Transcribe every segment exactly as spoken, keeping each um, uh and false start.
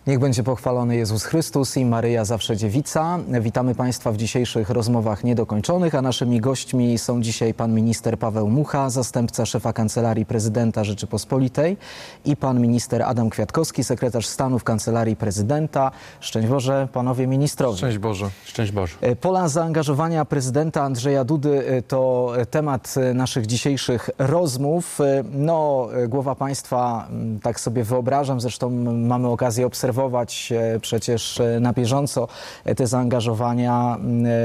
Niech będzie pochwalony Jezus Chrystus i Maryja Zawsze Dziewica. Witamy Państwa w dzisiejszych rozmowach niedokończonych, a naszymi gośćmi są dzisiaj pan minister Paweł Mucha, zastępca szefa Kancelarii Prezydenta Rzeczypospolitej, i pan minister Adam Kwiatkowski, sekretarz stanu w Kancelarii Prezydenta. Szczęść Boże, panowie ministrowie. Szczęść Boże. Szczęść Boże. Pola zaangażowania prezydenta Andrzeja Dudy to temat naszych dzisiejszych rozmów. No, głowa państwa, tak sobie wyobrażam, zresztą mamy okazję obserwować przecież na bieżąco te zaangażowania,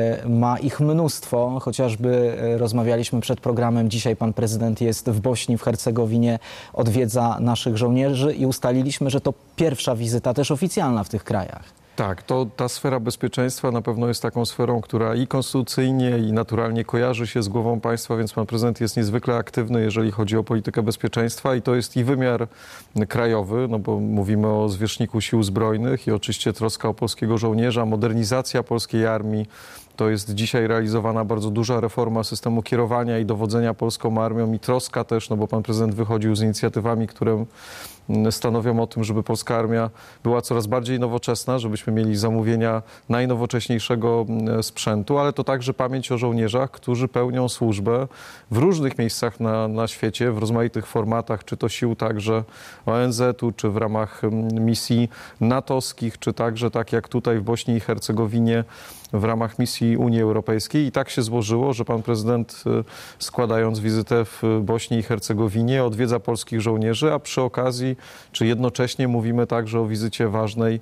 ma ich mnóstwo. Chociażby rozmawialiśmy przed programem, dzisiaj pan prezydent jest w Bośni, w Hercegowinie, odwiedza naszych żołnierzy i ustaliliśmy, że to pierwsza wizyta też oficjalna w tych krajach. Tak, to ta sfera bezpieczeństwa na pewno jest taką sferą, która i konstytucyjnie, i naturalnie kojarzy się z głową państwa, więc pan prezydent jest niezwykle aktywny, jeżeli chodzi o politykę bezpieczeństwa, i to jest i wymiar krajowy, no bo mówimy o zwierzchniku sił zbrojnych i oczywiście troska o polskiego żołnierza, modernizacja polskiej armii. To jest dzisiaj realizowana bardzo duża reforma systemu kierowania i dowodzenia polską armią, i troska też, no bo pan prezydent wychodził z inicjatywami, które stanowią o tym, żeby polska armia była coraz bardziej nowoczesna, żebyśmy mieli zamówienia najnowocześniejszego sprzętu, ale to także pamięć o żołnierzach, którzy pełnią służbę w różnych miejscach na, na świecie, w rozmaitych formatach, czy to sił także O N Z u, czy w ramach misji natowskich, czy także tak jak tutaj w Bośni i Hercegowinie w ramach misji Unii Europejskiej. I tak się złożyło, że pan prezydent, składając wizytę w Bośni i Hercegowinie, odwiedza polskich żołnierzy, a przy okazji, czy jednocześnie mówimy także o wizycie ważnej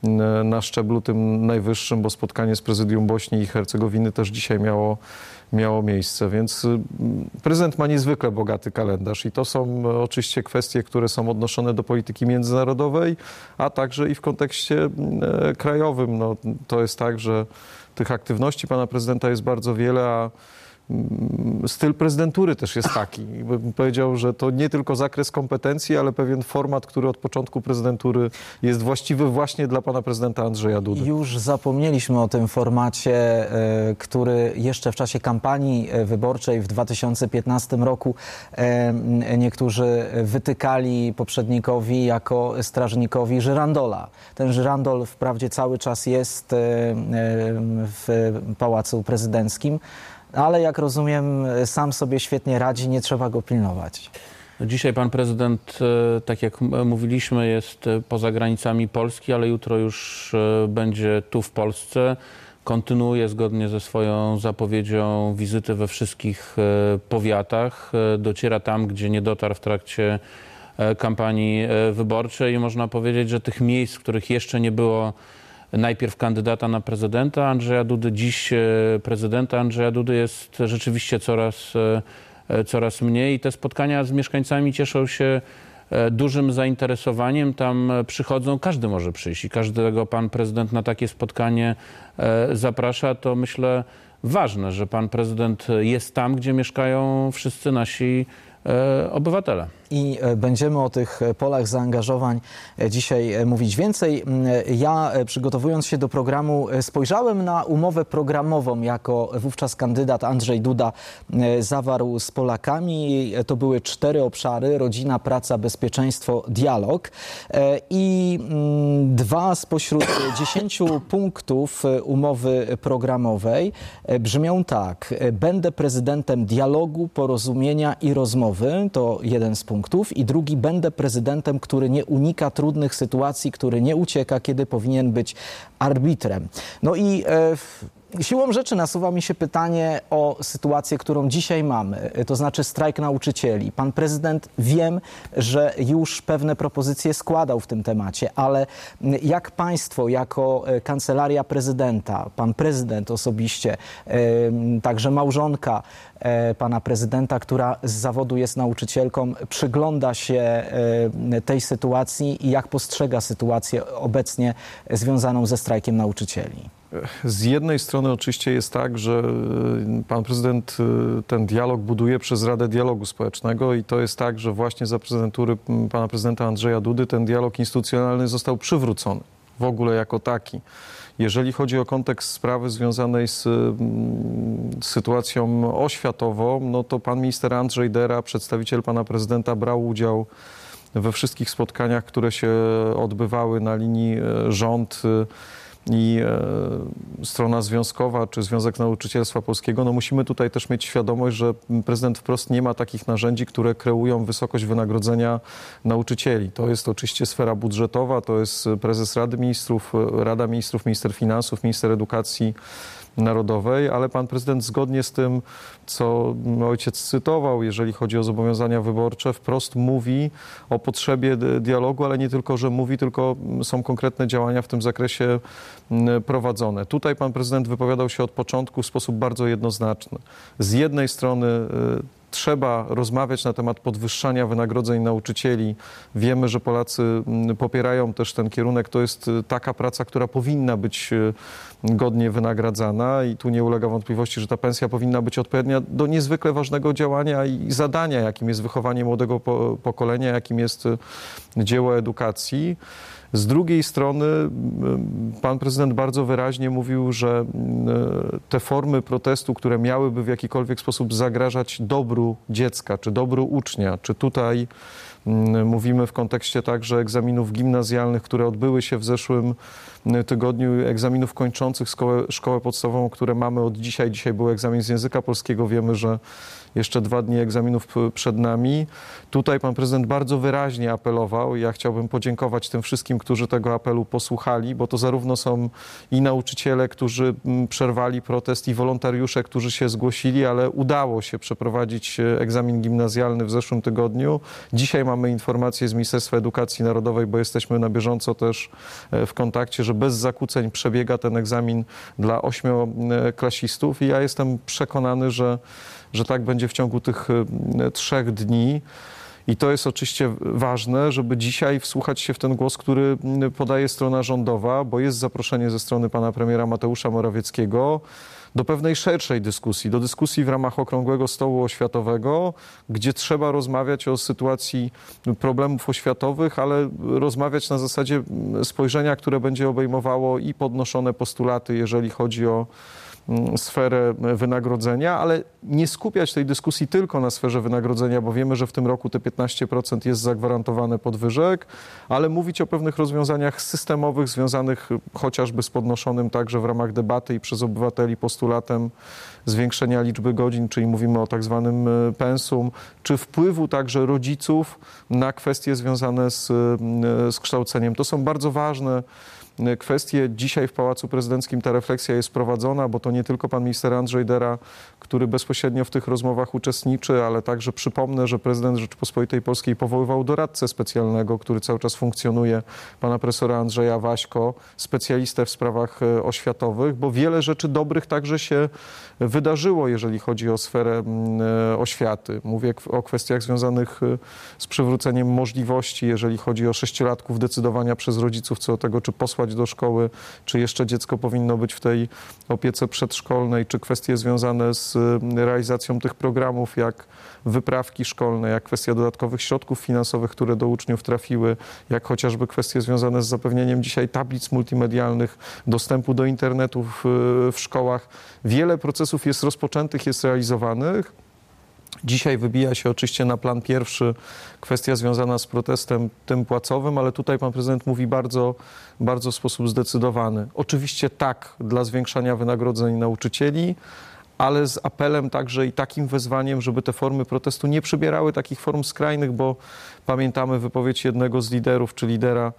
na szczeblu tym najwyższym, bo spotkanie z prezydium Bośni i Hercegowiny też dzisiaj miało, miało miejsce. Więc prezydent ma niezwykle bogaty kalendarz i to są oczywiście kwestie, które są odnoszone do polityki międzynarodowej, a także i w kontekście krajowym. No, to jest tak, że tych aktywności pana prezydenta jest bardzo wiele, a styl prezydentury też jest taki. Bym powiedział, że to nie tylko zakres kompetencji, ale pewien format, który od początku prezydentury jest właściwy właśnie dla pana prezydenta Andrzeja Dudy. Już zapomnieliśmy o tym formacie, który jeszcze w czasie kampanii wyborczej w dwa tysiące piętnastym roku niektórzy wytykali poprzednikowi jako strażnikowi żyrandola. Ten żyrandol wprawdzie cały czas jest w Pałacu Prezydenckim, ale jak rozumiem, sam sobie świetnie radzi, nie trzeba go pilnować. Dzisiaj pan prezydent, tak jak mówiliśmy, jest poza granicami Polski, ale jutro już będzie tu w Polsce. Kontynuuje zgodnie ze swoją zapowiedzią wizyty we wszystkich powiatach. Dociera tam, gdzie nie dotarł w trakcie kampanii wyborczej, i można powiedzieć, że tych miejsc, w których jeszcze nie było najpierw kandydata na prezydenta Andrzeja Dudy, dziś prezydenta Andrzeja Dudy, jest rzeczywiście coraz, coraz mniej. I te spotkania z mieszkańcami cieszą się dużym zainteresowaniem. Tam przychodzą, każdy może przyjść i każdego pan prezydent na takie spotkanie zaprasza. To myślę ważne, że pan prezydent jest tam, gdzie mieszkają wszyscy nasi obywatele. I będziemy o tych polach zaangażowań dzisiaj mówić więcej. Ja, przygotowując się do programu, spojrzałem na umowę programową, jako wówczas kandydat Andrzej Duda zawarł z Polakami. To były cztery obszary: rodzina, praca, bezpieczeństwo, dialog. I dwa spośród dziesięciu punktów umowy programowej brzmią tak: będę prezydentem dialogu, porozumienia i rozmowy. To jeden z punktów. I drugi: będę prezydentem, który nie unika trudnych sytuacji, który nie ucieka, kiedy powinien być arbitrem. No i e, siłą rzeczy nasuwa mi się pytanie o sytuację, którą dzisiaj mamy, to znaczy strajk nauczycieli. Pan prezydent, wiem, że już pewne propozycje składał w tym temacie, ale jak państwo, jako Kancelaria Prezydenta, pan prezydent osobiście, e, także małżonka e, pana prezydenta, która z zawodu jest nauczycielką, przygląda się e, tej sytuacji i jak postrzega sytuację obecnie związaną ze strajkiem nauczycieli? Z jednej strony oczywiście jest tak, że pan prezydent ten dialog buduje przez Radę Dialogu Społecznego, i to jest tak, że właśnie za prezydentury pana prezydenta Andrzeja Dudy ten dialog instytucjonalny został przywrócony w ogóle jako taki. Jeżeli chodzi o kontekst sprawy związanej z, z sytuacją oświatową, no to pan minister Andrzej Dera, przedstawiciel pana prezydenta, brał udział we wszystkich spotkaniach, które się odbywały na linii rząd i e, strona związkowa, czy Związek Nauczycielstwa Polskiego, no musimy tutaj też mieć świadomość, że prezydent wprost nie ma takich narzędzi, które kreują wysokość wynagrodzenia nauczycieli. To jest oczywiście sfera budżetowa, to jest prezes Rady Ministrów, Rada Ministrów, minister finansów, minister edukacji narodowej, ale pan prezydent zgodnie z tym, co ojciec cytował, jeżeli chodzi o zobowiązania wyborcze, wprost mówi o potrzebie dialogu, ale nie tylko, że mówi, tylko są konkretne działania w tym zakresie prowadzone. Tutaj pan prezydent wypowiadał się od początku w sposób bardzo jednoznaczny. Z jednej strony trzeba rozmawiać na temat podwyższania wynagrodzeń nauczycieli. Wiemy, że Polacy popierają też ten kierunek. To jest taka praca, która powinna być godnie wynagradzana i tu nie ulega wątpliwości, że ta pensja powinna być odpowiednia do niezwykle ważnego działania i zadania, jakim jest wychowanie młodego pokolenia, jakim jest dzieło edukacji. Z drugiej strony pan prezydent bardzo wyraźnie mówił, że te formy protestu, które miałyby w jakikolwiek sposób zagrażać dobru dziecka, czy dobru ucznia, czy tutaj mówimy w kontekście także egzaminów gimnazjalnych, które odbyły się w zeszłym tygodniu, egzaminów kończących szkołę, szkołę podstawową, które mamy od dzisiaj. Dzisiaj był egzamin z języka polskiego. Wiemy, że jeszcze dwa dni egzaminów przed nami. Tutaj pan prezydent bardzo wyraźnie apelował. Ja chciałbym podziękować tym wszystkim, którzy tego apelu posłuchali, bo to zarówno są i nauczyciele, którzy przerwali protest, i wolontariusze, którzy się zgłosili, ale udało się przeprowadzić egzamin gimnazjalny w zeszłym tygodniu. Dzisiaj mamy informację z Ministerstwa Edukacji Narodowej, bo jesteśmy na bieżąco też w kontakcie, że bez zakłóceń przebiega ten egzamin dla ośmioklasistów i ja jestem przekonany, że, że tak będzie w ciągu tych trzech dni. I to jest oczywiście ważne, żeby dzisiaj wsłuchać się w ten głos, który podaje strona rządowa, bo jest zaproszenie ze strony pana premiera Mateusza Morawieckiego do pewnej szerszej dyskusji, do dyskusji w ramach Okrągłego Stołu Oświatowego, gdzie trzeba rozmawiać o sytuacji problemów oświatowych, ale rozmawiać na zasadzie spojrzenia, które będzie obejmowało i podnoszone postulaty, jeżeli chodzi o sferę wynagrodzenia, ale nie skupiać tej dyskusji tylko na sferze wynagrodzenia, bo wiemy, że w tym roku te piętnaście procent jest zagwarantowane podwyżek, ale mówić o pewnych rozwiązaniach systemowych związanych chociażby z podnoszonym także w ramach debaty i przez obywateli postulatem zwiększenia liczby godzin, czyli mówimy o tak zwanym pensum, czy wpływu także rodziców na kwestie związane z, z kształceniem. To są bardzo ważne kwestie. Dzisiaj w Pałacu Prezydenckim ta refleksja jest prowadzona, bo to nie tylko pan minister Andrzej Dera, który bezpośrednio w tych rozmowach uczestniczy, ale także przypomnę, że prezydent Rzeczypospolitej Polskiej powoływał doradcę specjalnego, który cały czas funkcjonuje, pana profesora Andrzeja Waśko, specjalistę w sprawach oświatowych, bo wiele rzeczy dobrych także się wydarzyło, jeżeli chodzi o sferę oświaty. Mówię o kwestiach związanych z przywróceniem możliwości, jeżeli chodzi o sześciolatków, decydowania przez rodziców co do tego, czy posłać do szkoły, czy jeszcze dziecko powinno być w tej opiece przedszkolnej, czy kwestie związane z realizacją tych programów, jak wyprawki szkolne, jak kwestia dodatkowych środków finansowych, które do uczniów trafiły, jak chociażby kwestie związane z zapewnieniem dzisiaj tablic multimedialnych, dostępu do internetu w, w szkołach. Wiele procesów jest rozpoczętych, jest realizowanych. Dzisiaj wybija się oczywiście na plan pierwszy kwestia związana z protestem tym płacowym, ale tutaj pan prezydent mówi bardzo, bardzo w sposób zdecydowany. Oczywiście tak dla zwiększania wynagrodzeń nauczycieli, ale z apelem także i takim wezwaniem, żeby te formy protestu nie przybierały takich form skrajnych, bo pamiętamy wypowiedź jednego z liderów, czy lidera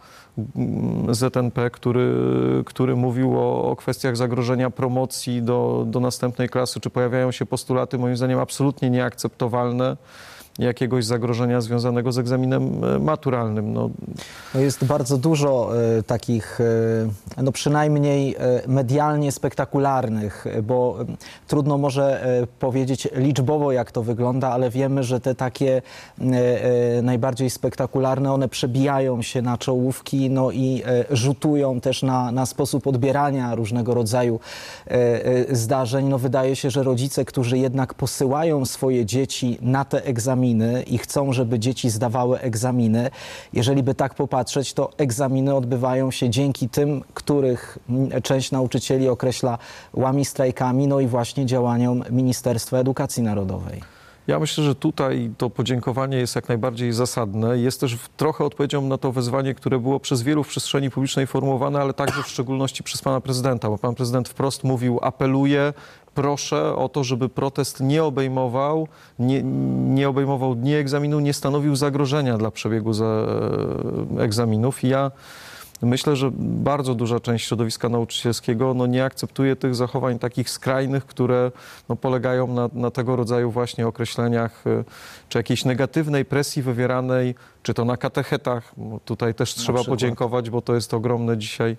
Z N P, który, który mówił o, o kwestiach zagrożenia promocji do, do następnej klasy, czy pojawiają się postulaty, moim zdaniem, absolutnie nieakceptowalne, jakiegoś zagrożenia związanego z egzaminem maturalnym. No. No jest bardzo dużo y, takich, y, no przynajmniej y, medialnie spektakularnych, bo y, trudno może y, powiedzieć liczbowo, jak to wygląda, ale wiemy, że te takie y, y, najbardziej spektakularne, one przebijają się na czołówki, no i y, rzutują też na, na sposób odbierania różnego rodzaju y, y, zdarzeń. No wydaje się, że rodzice, którzy jednak posyłają swoje dzieci na te egzaminy, i chcą, żeby dzieci zdawały egzaminy. Jeżeli by tak popatrzeć, to egzaminy odbywają się dzięki tym, których część nauczycieli określa łami strajkami, no i właśnie działaniom Ministerstwa Edukacji Narodowej. Ja myślę, że tutaj to podziękowanie jest jak najbardziej zasadne. Jest też trochę odpowiedzią na to wezwanie, które było przez wielu w przestrzeni publicznej formułowane, ale także w szczególności przez pana prezydenta, bo pan prezydent wprost mówił, apeluje, proszę o to, żeby protest nie obejmował, nie, nie obejmował dni egzaminu, nie stanowił zagrożenia dla przebiegu za, egzaminów. I ja myślę, że bardzo duża część środowiska nauczycielskiego no, nie akceptuje tych zachowań takich skrajnych, które no, polegają na, na tego rodzaju właśnie określeniach, czy jakiejś negatywnej presji wywieranej, czy to na katechetach. Bo tutaj też trzeba przykład. podziękować, bo to jest ogromne dzisiaj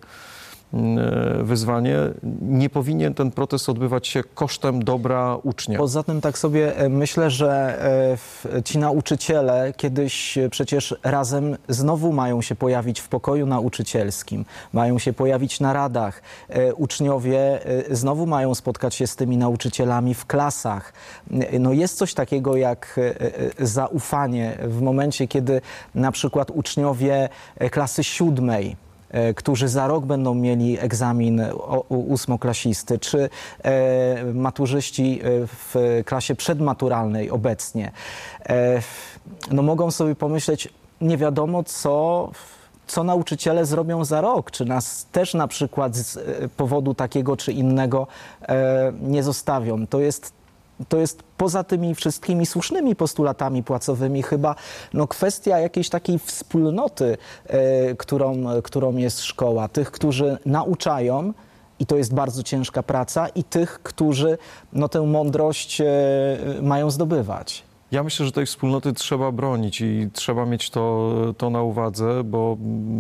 wyzwanie. Nie powinien ten protest odbywać się kosztem dobra ucznia. Poza tym tak sobie myślę, że ci nauczyciele kiedyś przecież razem znowu mają się pojawić w pokoju nauczycielskim, mają się pojawić na radach. Uczniowie znowu mają spotkać się z tymi nauczycielami w klasach. No jest coś takiego jak zaufanie w momencie, kiedy na przykład uczniowie klasy siódmej, którzy za rok będą mieli egzamin ósmoklasisty, czy e, maturzyści w klasie przedmaturalnej obecnie, e, no mogą sobie pomyśleć, nie wiadomo co, co nauczyciele zrobią za rok, czy nas też na przykład z powodu takiego czy innego e, nie zostawią. To jest To jest poza tymi wszystkimi słusznymi postulatami płacowymi chyba no, kwestia jakiejś takiej wspólnoty, e, którą, którą jest szkoła. Tych, którzy nauczają, i to jest bardzo ciężka praca, i tych, którzy no, tę mądrość e, mają zdobywać. Ja myślę, że tej wspólnoty trzeba bronić i trzeba mieć to, to na uwadze, bo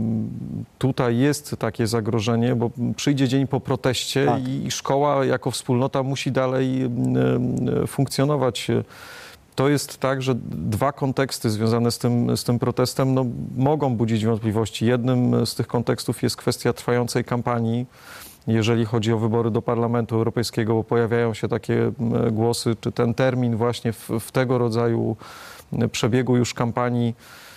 tutaj jest takie zagrożenie, bo przyjdzie dzień po proteście tak. i szkoła jako wspólnota musi dalej funkcjonować. To jest tak, że dwa konteksty związane z tym, z tym protestem no, mogą budzić wątpliwości. Jednym z tych kontekstów jest kwestia trwającej kampanii, jeżeli chodzi o wybory do Parlamentu Europejskiego, bo pojawiają się takie głosy, czy ten termin właśnie w, w tego rodzaju przebiegu już kampanii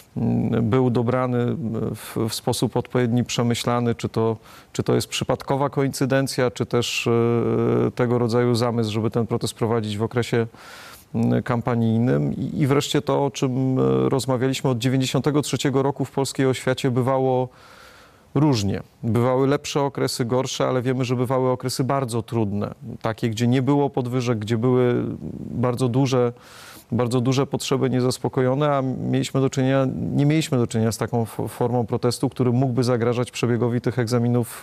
był dobrany w, w sposób odpowiedni, przemyślany, czy to, czy to jest przypadkowa koincydencja, czy też tego rodzaju zamysł, żeby ten protest prowadzić w okresie kampanijnym. I, i wreszcie to, o czym rozmawialiśmy, od dziewięćdziesiątego trzeciego roku w polskiej oświacie bywało różnie. Bywały lepsze okresy, gorsze, ale wiemy, że bywały okresy bardzo trudne. Takie, gdzie nie było podwyżek, gdzie były bardzo duże, bardzo duże potrzeby niezaspokojone, a mieliśmy do czynienia, nie mieliśmy do czynienia z taką formą protestu, który mógłby zagrażać przebiegowi tych egzaminów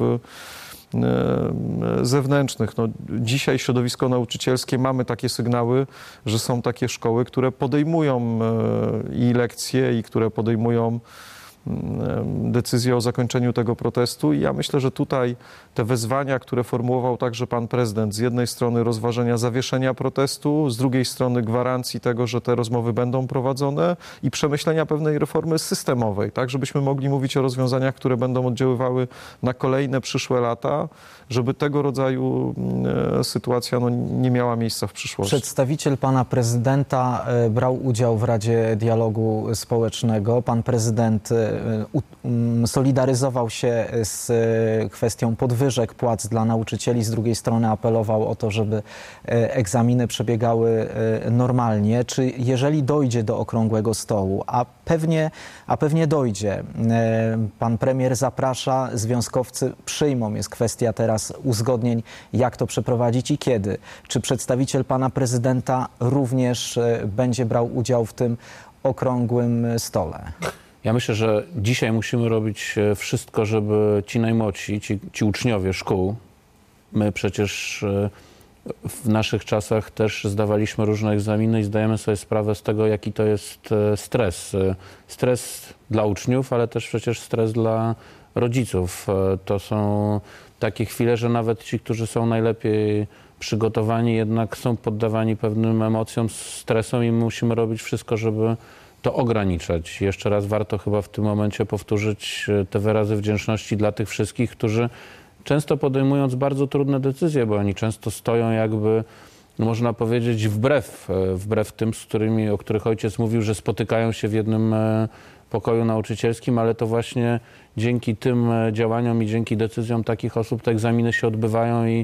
zewnętrznych. No, dzisiaj środowisko nauczycielskie, mamy takie sygnały, że są takie szkoły, które podejmują i lekcje, i które podejmują decyzję o zakończeniu tego protestu i ja myślę, że tutaj te wezwania, które formułował także pan prezydent, z jednej strony rozważenia zawieszenia protestu, z drugiej strony gwarancji tego, że te rozmowy będą prowadzone i przemyślenia pewnej reformy systemowej, tak, żebyśmy mogli mówić o rozwiązaniach, które będą oddziaływały na kolejne przyszłe lata, żeby tego rodzaju sytuacja no, nie miała miejsca w przyszłości. Przedstawiciel pana prezydenta brał udział w Radzie Dialogu Społecznego. Pan prezydent solidaryzował się z kwestią podwyżek płac dla nauczycieli, z drugiej strony apelował o to, żeby egzaminy przebiegały normalnie. Czy jeżeli dojdzie do okrągłego stołu, a pewnie, a pewnie dojdzie, pan premier zaprasza, związkowcy przyjmą, jest kwestia teraz uzgodnień, jak to przeprowadzić i kiedy. Czy przedstawiciel pana prezydenta również będzie brał udział w tym okrągłym stole? Ja myślę, że dzisiaj musimy robić wszystko, żeby ci najmłodsi, ci, ci uczniowie szkół, my przecież w naszych czasach też zdawaliśmy różne egzaminy i zdajemy sobie sprawę z tego, jaki to jest stres. Stres dla uczniów, ale też przecież stres dla rodziców. To są takie chwile, że nawet ci, którzy są najlepiej przygotowani, jednak są poddawani pewnym emocjom, stresom i musimy robić wszystko, żeby to ograniczać. Jeszcze raz warto chyba w tym momencie powtórzyć te wyrazy wdzięczności dla tych wszystkich, którzy często podejmując bardzo trudne decyzje, bo oni często stoją jakby, no można powiedzieć, wbrew, wbrew tym, z którymi, o których ojciec mówił, że spotykają się w jednym pokoju nauczycielskim, ale to właśnie dzięki tym działaniom i dzięki decyzjom takich osób te egzaminy się odbywają i,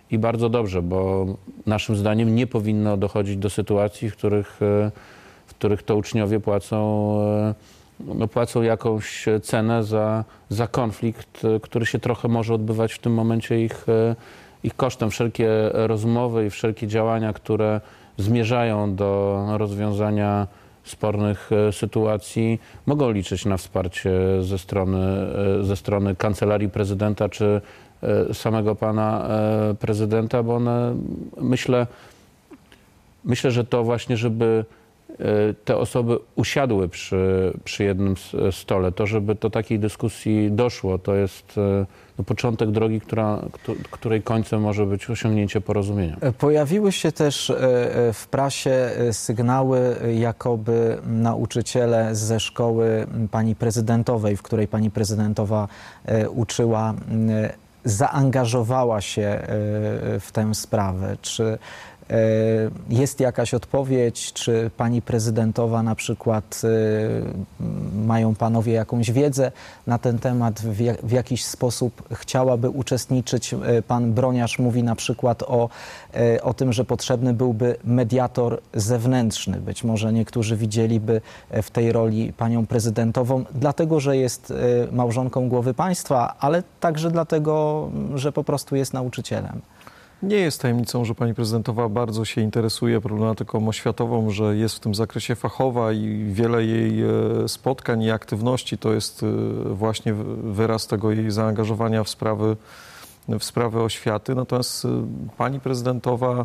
i bardzo dobrze, bo naszym zdaniem nie powinno dochodzić do sytuacji, w których, w których to uczniowie płacą, no płacą jakąś cenę za, za konflikt, który się trochę może odbywać w tym momencie ich, ich kosztem. Wszelkie rozmowy i wszelkie działania, które zmierzają do rozwiązania spornych sytuacji, mogą liczyć na wsparcie ze strony, ze strony Kancelarii Prezydenta czy samego pana prezydenta, bo one, myślę, myślę, że to właśnie, żeby te osoby usiadły przy, przy jednym stole, to żeby do takiej dyskusji doszło, to jest no, początek drogi, która, której końcem może być osiągnięcie porozumienia. Pojawiły się też w prasie sygnały, jakoby nauczyciele ze szkoły pani prezydentowej, w której pani prezydentowa uczyła, zaangażowała się w tę sprawę. Czy jest jakaś odpowiedź, czy pani prezydentowa na przykład, mają panowie jakąś wiedzę na ten temat, w, jak, w jakiś sposób chciałaby uczestniczyć? Pan Broniarz mówi na przykład o, o tym, że potrzebny byłby mediator zewnętrzny. Być może niektórzy widzieliby w tej roli panią prezydentową, dlatego że jest małżonką głowy państwa, ale także dlatego, że po prostu jest nauczycielem. Nie jest tajemnicą, że pani prezydentowa bardzo się interesuje problematyką oświatową, że jest w tym zakresie fachowa i wiele jej spotkań i aktywności to jest właśnie wyraz tego jej zaangażowania w sprawy, w sprawy oświaty. Natomiast pani prezydentowa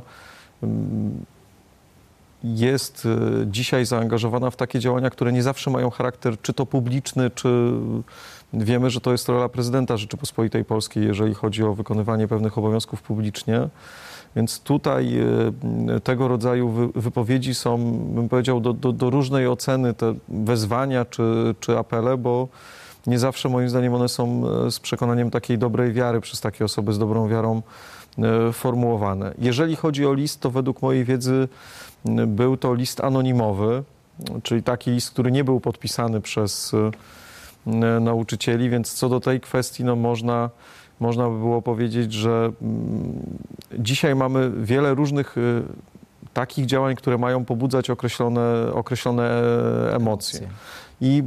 jest dzisiaj zaangażowana w takie działania, które nie zawsze mają charakter czy to publiczny, czy wiemy, że to jest rola prezydenta Rzeczypospolitej Polskiej, jeżeli chodzi o wykonywanie pewnych obowiązków publicznie. Więc tutaj tego rodzaju wypowiedzi są, bym powiedział, do, do, do różnej oceny, te wezwania czy, czy apele, bo nie zawsze moim zdaniem one są z przekonaniem takiej dobrej wiary przez takie osoby z dobrą wiarą formułowane. Jeżeli chodzi o list, to według mojej wiedzy był to list anonimowy, czyli taki list, który nie był podpisany przez nauczycieli, więc co do tej kwestii no można, można by było powiedzieć, że dzisiaj mamy wiele różnych takich działań, które mają pobudzać określone, określone emocje. I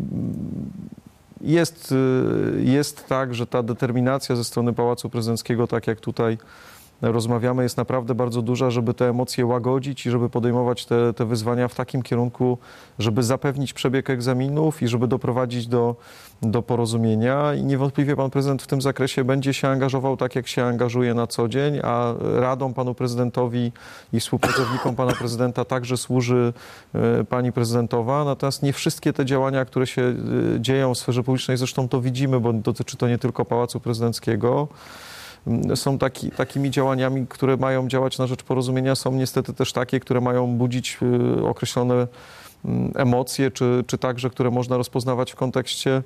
jest, jest tak, że ta determinacja ze strony Pałacu Prezydenckiego, tak jak tutaj rozmawiamy, jest naprawdę bardzo duża, żeby te emocje łagodzić i żeby podejmować te, te wyzwania w takim kierunku, żeby zapewnić przebieg egzaminów i żeby doprowadzić do, do porozumienia. I niewątpliwie pan prezydent w tym zakresie będzie się angażował tak, jak się angażuje na co dzień, a radą panu prezydentowi i współpracownikom pana prezydenta także służy pani prezydentowa. Natomiast nie wszystkie te działania, które się dzieją w sferze publicznej, zresztą to widzimy, bo dotyczy to nie tylko Pałacu Prezydenckiego, są taki, takimi działaniami, które mają działać na rzecz porozumienia, są niestety też takie, które mają budzić określone emocje, czy, czy także, które można rozpoznawać w kontekście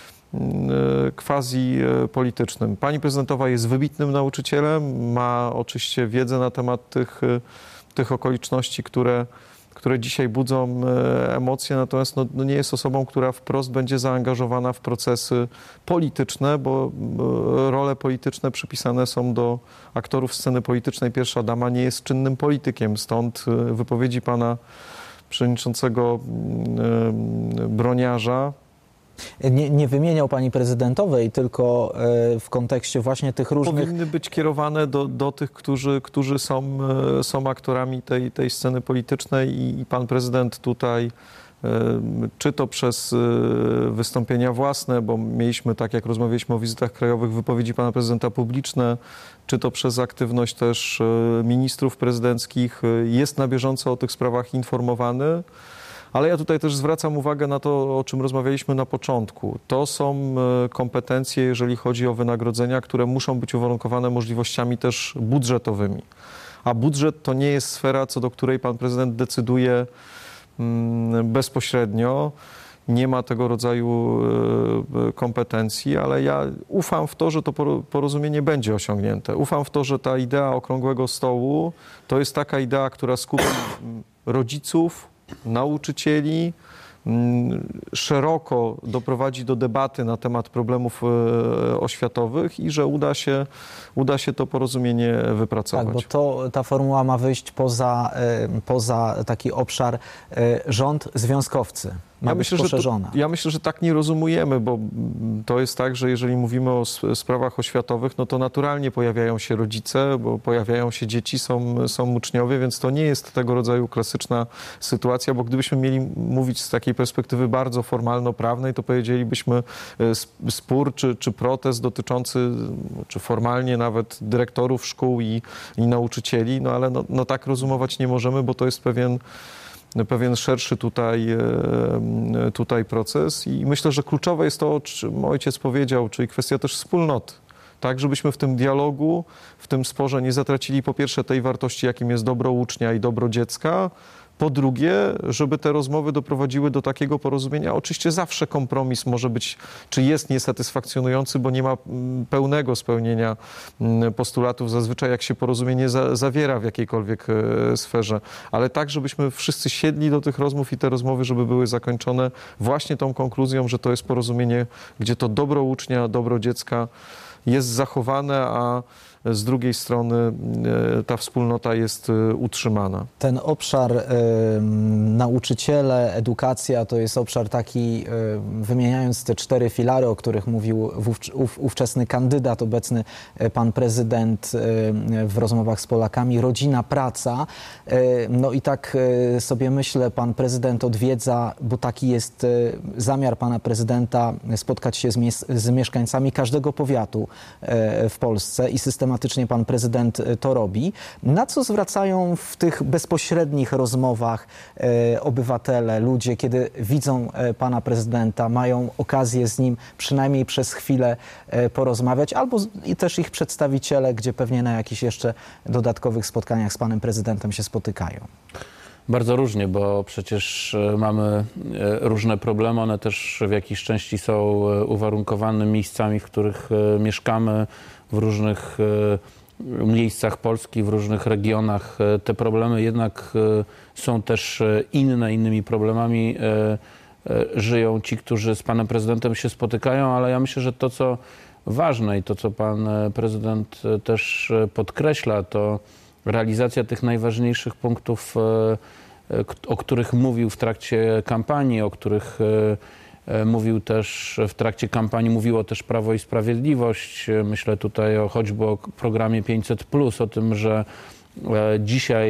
quasi politycznym. Pani prezydentowa jest wybitnym nauczycielem, ma oczywiście wiedzę na temat tych, tych okoliczności, które które dzisiaj budzą emocje, natomiast no, no nie jest osobą, która wprost będzie zaangażowana w procesy polityczne, bo role polityczne przypisane są do aktorów sceny politycznej. Pierwsza dama nie jest czynnym politykiem, stąd wypowiedzi pana przewodniczącego Broniarza. Nie, nie wymieniał pani prezydentowej, tylko w kontekście właśnie tych różnych... Powinny być kierowane do, do tych, którzy, którzy są, są aktorami tej, tej sceny politycznej i, i pan prezydent tutaj, czy to przez wystąpienia własne, bo mieliśmy, tak jak rozmawialiśmy o wizytach krajowych, wypowiedzi pana prezydenta publiczne, czy to przez aktywność też ministrów prezydenckich, jest na bieżąco o tych sprawach informowany. Ale ja tutaj też zwracam uwagę na to, o czym rozmawialiśmy na początku. To są kompetencje, jeżeli chodzi o wynagrodzenia, które muszą być uwarunkowane możliwościami też budżetowymi. A budżet to nie jest sfera, co do której pan prezydent decyduje bezpośrednio. Nie ma tego rodzaju kompetencji, ale ja ufam w to, że to porozumienie będzie osiągnięte. Ufam w to, że ta idea okrągłego stołu to jest taka idea, która skupi rodziców, nauczycieli, szeroko doprowadzi do debaty na temat problemów oświatowych i że uda się, uda się to porozumienie wypracować. Tak, bo to, ta formuła ma wyjść poza, poza taki obszar rząd-związkowcy. Ma Ja być myślę, że poszerzona. to, ja myślę, że tak nie rozumujemy, bo to jest tak, że jeżeli mówimy o sprawach oświatowych, no to naturalnie pojawiają się rodzice, bo pojawiają się dzieci, są, są uczniowie, więc to nie jest tego rodzaju klasyczna sytuacja, bo gdybyśmy mieli mówić z takiej perspektywy bardzo formalno-prawnej, to powiedzielibyśmy spór czy, czy protest dotyczący, czy formalnie nawet dyrektorów szkół i, i nauczycieli, no ale no, no tak rozumować nie możemy, bo to jest pewien pewien szerszy tutaj, tutaj proces i myślę, że kluczowe jest to, o czym ojciec powiedział, czyli kwestia też wspólnoty. Tak, żebyśmy w tym dialogu, w tym sporze nie zatracili po pierwsze tej wartości, jakim jest dobro ucznia i dobro dziecka, po drugie, żeby te rozmowy doprowadziły do takiego porozumienia. Oczywiście zawsze kompromis może być, czy jest niesatysfakcjonujący, bo nie ma pełnego spełnienia postulatów zazwyczaj, jak się porozumienie za, zawiera w jakiejkolwiek sferze. Ale tak, żebyśmy wszyscy siedli do tych rozmów i te rozmowy, żeby były zakończone właśnie tą konkluzją, że to jest porozumienie, gdzie to dobro ucznia, dobro dziecka jest zachowane, a z drugiej strony ta wspólnota jest utrzymana. Ten obszar y, nauczyciele, edukacja to jest obszar taki, y, wymieniając te cztery filary, o których mówił wów, ów, ówczesny kandydat, obecny pan prezydent y, w rozmowach z Polakami, rodzina, praca. Y, no i tak y, sobie myślę, pan prezydent odwiedza, bo taki jest y, zamiar pana prezydenta, spotkać się z, mies- z mieszkańcami każdego powiatu y, w Polsce i systematycznie pan prezydent to robi. Na co zwracają w tych bezpośrednich rozmowach e, obywatele, ludzie, kiedy widzą e, pana prezydenta, mają okazję z nim przynajmniej przez chwilę e, porozmawiać, albo z, i też ich przedstawiciele, gdzie pewnie na jakichś jeszcze dodatkowych spotkaniach z panem prezydentem się spotykają? Bardzo różnie, bo przecież mamy różne problemy, one też w jakiejś części są uwarunkowane miejscami, w których mieszkamy, w różnych miejscach Polski, w różnych regionach. Te problemy jednak są też inne, innymi problemami żyją ci, którzy z panem prezydentem się spotykają, ale ja myślę, że to, co ważne i to, co pan prezydent też podkreśla, to realizacja tych najważniejszych punktów, o których mówił w trakcie kampanii, o których mówił też w trakcie kampanii, mówiło też Prawo i Sprawiedliwość. Myślę tutaj o, choćby o programie pięćset plus, o tym, że dzisiaj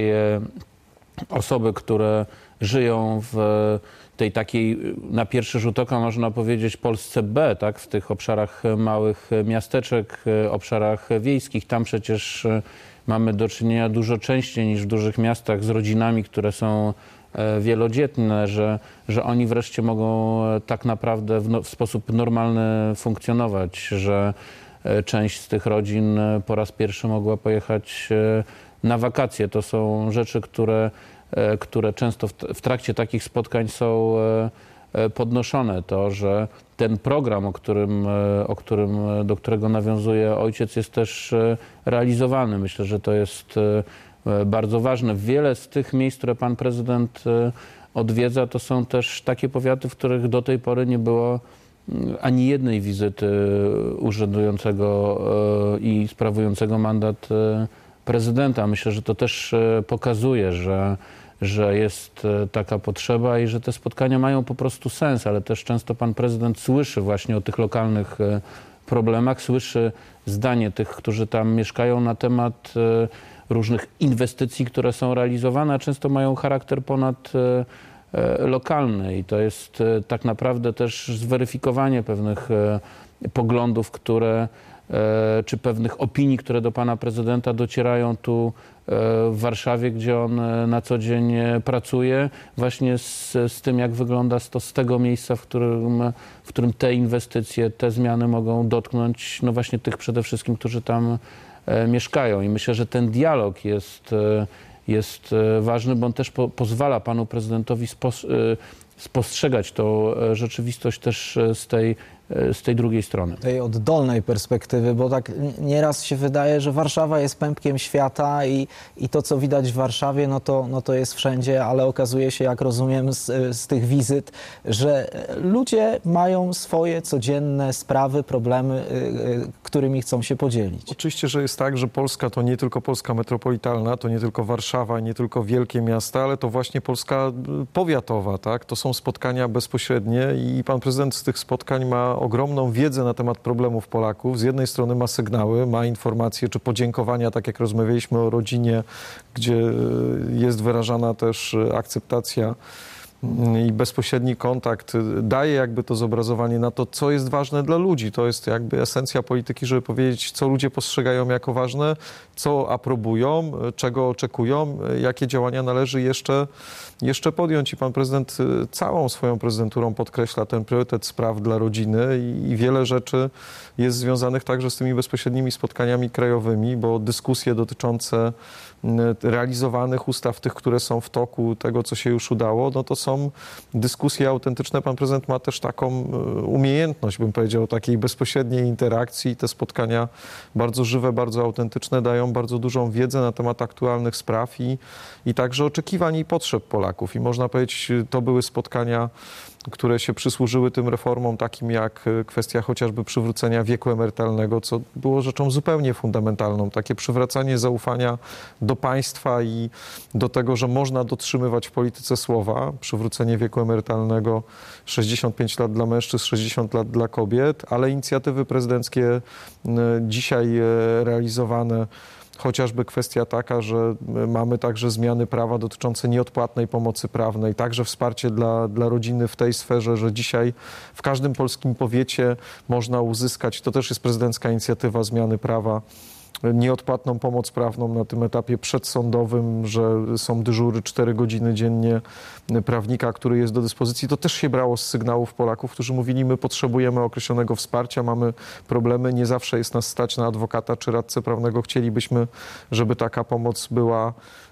osoby, które żyją w tej takiej, na pierwszy rzut oka można powiedzieć, Polsce B, tak, w tych obszarach małych miasteczek, obszarach wiejskich, tam przecież mamy do czynienia dużo częściej niż w dużych miastach z rodzinami, które są wielodzietne, że, że oni wreszcie mogą tak naprawdę w, no, w sposób normalny funkcjonować, że część z tych rodzin po raz pierwszy mogła pojechać na wakacje. To są rzeczy, które, które często w, w trakcie takich spotkań są podnoszone. To, że ten program, o którym, o którym, do którego nawiązuje ojciec, jest też realizowany. Myślę, że to jest bardzo ważne. Wiele z tych miejsc, które pan prezydent odwiedza, to są też takie powiaty, w których do tej pory nie było ani jednej wizyty urzędującego i sprawującego mandat prezydenta. Myślę, że to też pokazuje, że, że jest taka potrzeba i że te spotkania mają po prostu sens, ale też często pan prezydent słyszy właśnie o tych lokalnych problemach, słyszy zdanie tych, którzy tam mieszkają na temat różnych inwestycji, które są realizowane, a często mają charakter ponad lokalny i to jest tak naprawdę też zweryfikowanie pewnych poglądów, które, czy pewnych opinii, które do pana prezydenta docierają tu w Warszawie, gdzie on na co dzień pracuje, właśnie z, z tym, jak wygląda to z tego miejsca, w którym, w którym te inwestycje, te zmiany mogą dotknąć no właśnie tych przede wszystkim, którzy tam mieszkają. I myślę, że ten dialog jest, jest ważny, bo on też po, pozwala panu prezydentowi spos, spostrzegać tą rzeczywistość też z tej z tej drugiej strony. Tej oddolnej perspektywy, bo tak nieraz się wydaje, że Warszawa jest pępkiem świata i, i to, co widać w Warszawie, no to, no to jest wszędzie, ale okazuje się, jak rozumiem z, z tych wizyt, że ludzie mają swoje codzienne sprawy, problemy, którymi chcą się podzielić. Oczywiście, że jest tak, że Polska to nie tylko Polska metropolitalna, to nie tylko Warszawa, nie tylko wielkie miasta, ale to właśnie Polska powiatowa, tak? To są spotkania bezpośrednie i pan prezydent z tych spotkań ma ogromną wiedzę na temat problemów Polaków. Z jednej strony ma sygnały, ma informacje czy podziękowania, tak jak rozmawialiśmy o rodzinie, gdzie jest wyrażana też akceptacja i bezpośredni kontakt daje jakby to zobrazowanie na to, co jest ważne dla ludzi. To jest jakby esencja polityki, żeby powiedzieć, co ludzie postrzegają jako ważne, co aprobują, czego oczekują, jakie działania należy jeszcze, jeszcze podjąć. I pan prezydent całą swoją prezydenturą podkreśla ten priorytet spraw dla rodziny i, i wiele rzeczy jest związanych także z tymi bezpośrednimi spotkaniami krajowymi, bo dyskusje dotyczące realizowanych ustaw, tych, które są w toku, tego, co się już udało, no to są dyskusje autentyczne. Pan prezydent ma też taką umiejętność, bym powiedział, takiej bezpośredniej interakcji. Te spotkania bardzo żywe, bardzo autentyczne, dają bardzo dużą wiedzę na temat aktualnych spraw i, i także oczekiwań i potrzeb Polaków. I można powiedzieć, to były spotkania, które się przysłużyły tym reformom, takim jak kwestia chociażby przywrócenia wieku emerytalnego, co było rzeczą zupełnie fundamentalną. Takie przywracanie zaufania do państwa i do tego, że można dotrzymywać w polityce słowa. Przywrócenie wieku emerytalnego sześćdziesiąt pięć lat dla mężczyzn, sześćdziesiąt lat dla kobiet, ale inicjatywy prezydenckie dzisiaj realizowane, chociażby kwestia taka, że mamy także zmiany prawa dotyczące nieodpłatnej pomocy prawnej, także wsparcie dla, dla rodziny w tej sferze, że dzisiaj w każdym polskim powiecie można uzyskać, to też jest prezydencka inicjatywa zmiany prawa, nieodpłatną pomoc prawną na tym etapie przedsądowym, że są dyżury cztery godziny dziennie prawnika, który jest do dyspozycji. To też się brało z sygnałów Polaków, którzy mówili, my potrzebujemy określonego wsparcia, mamy problemy, nie zawsze jest nas stać na adwokata czy radcę prawnego. Chcielibyśmy, żeby taka pomoc była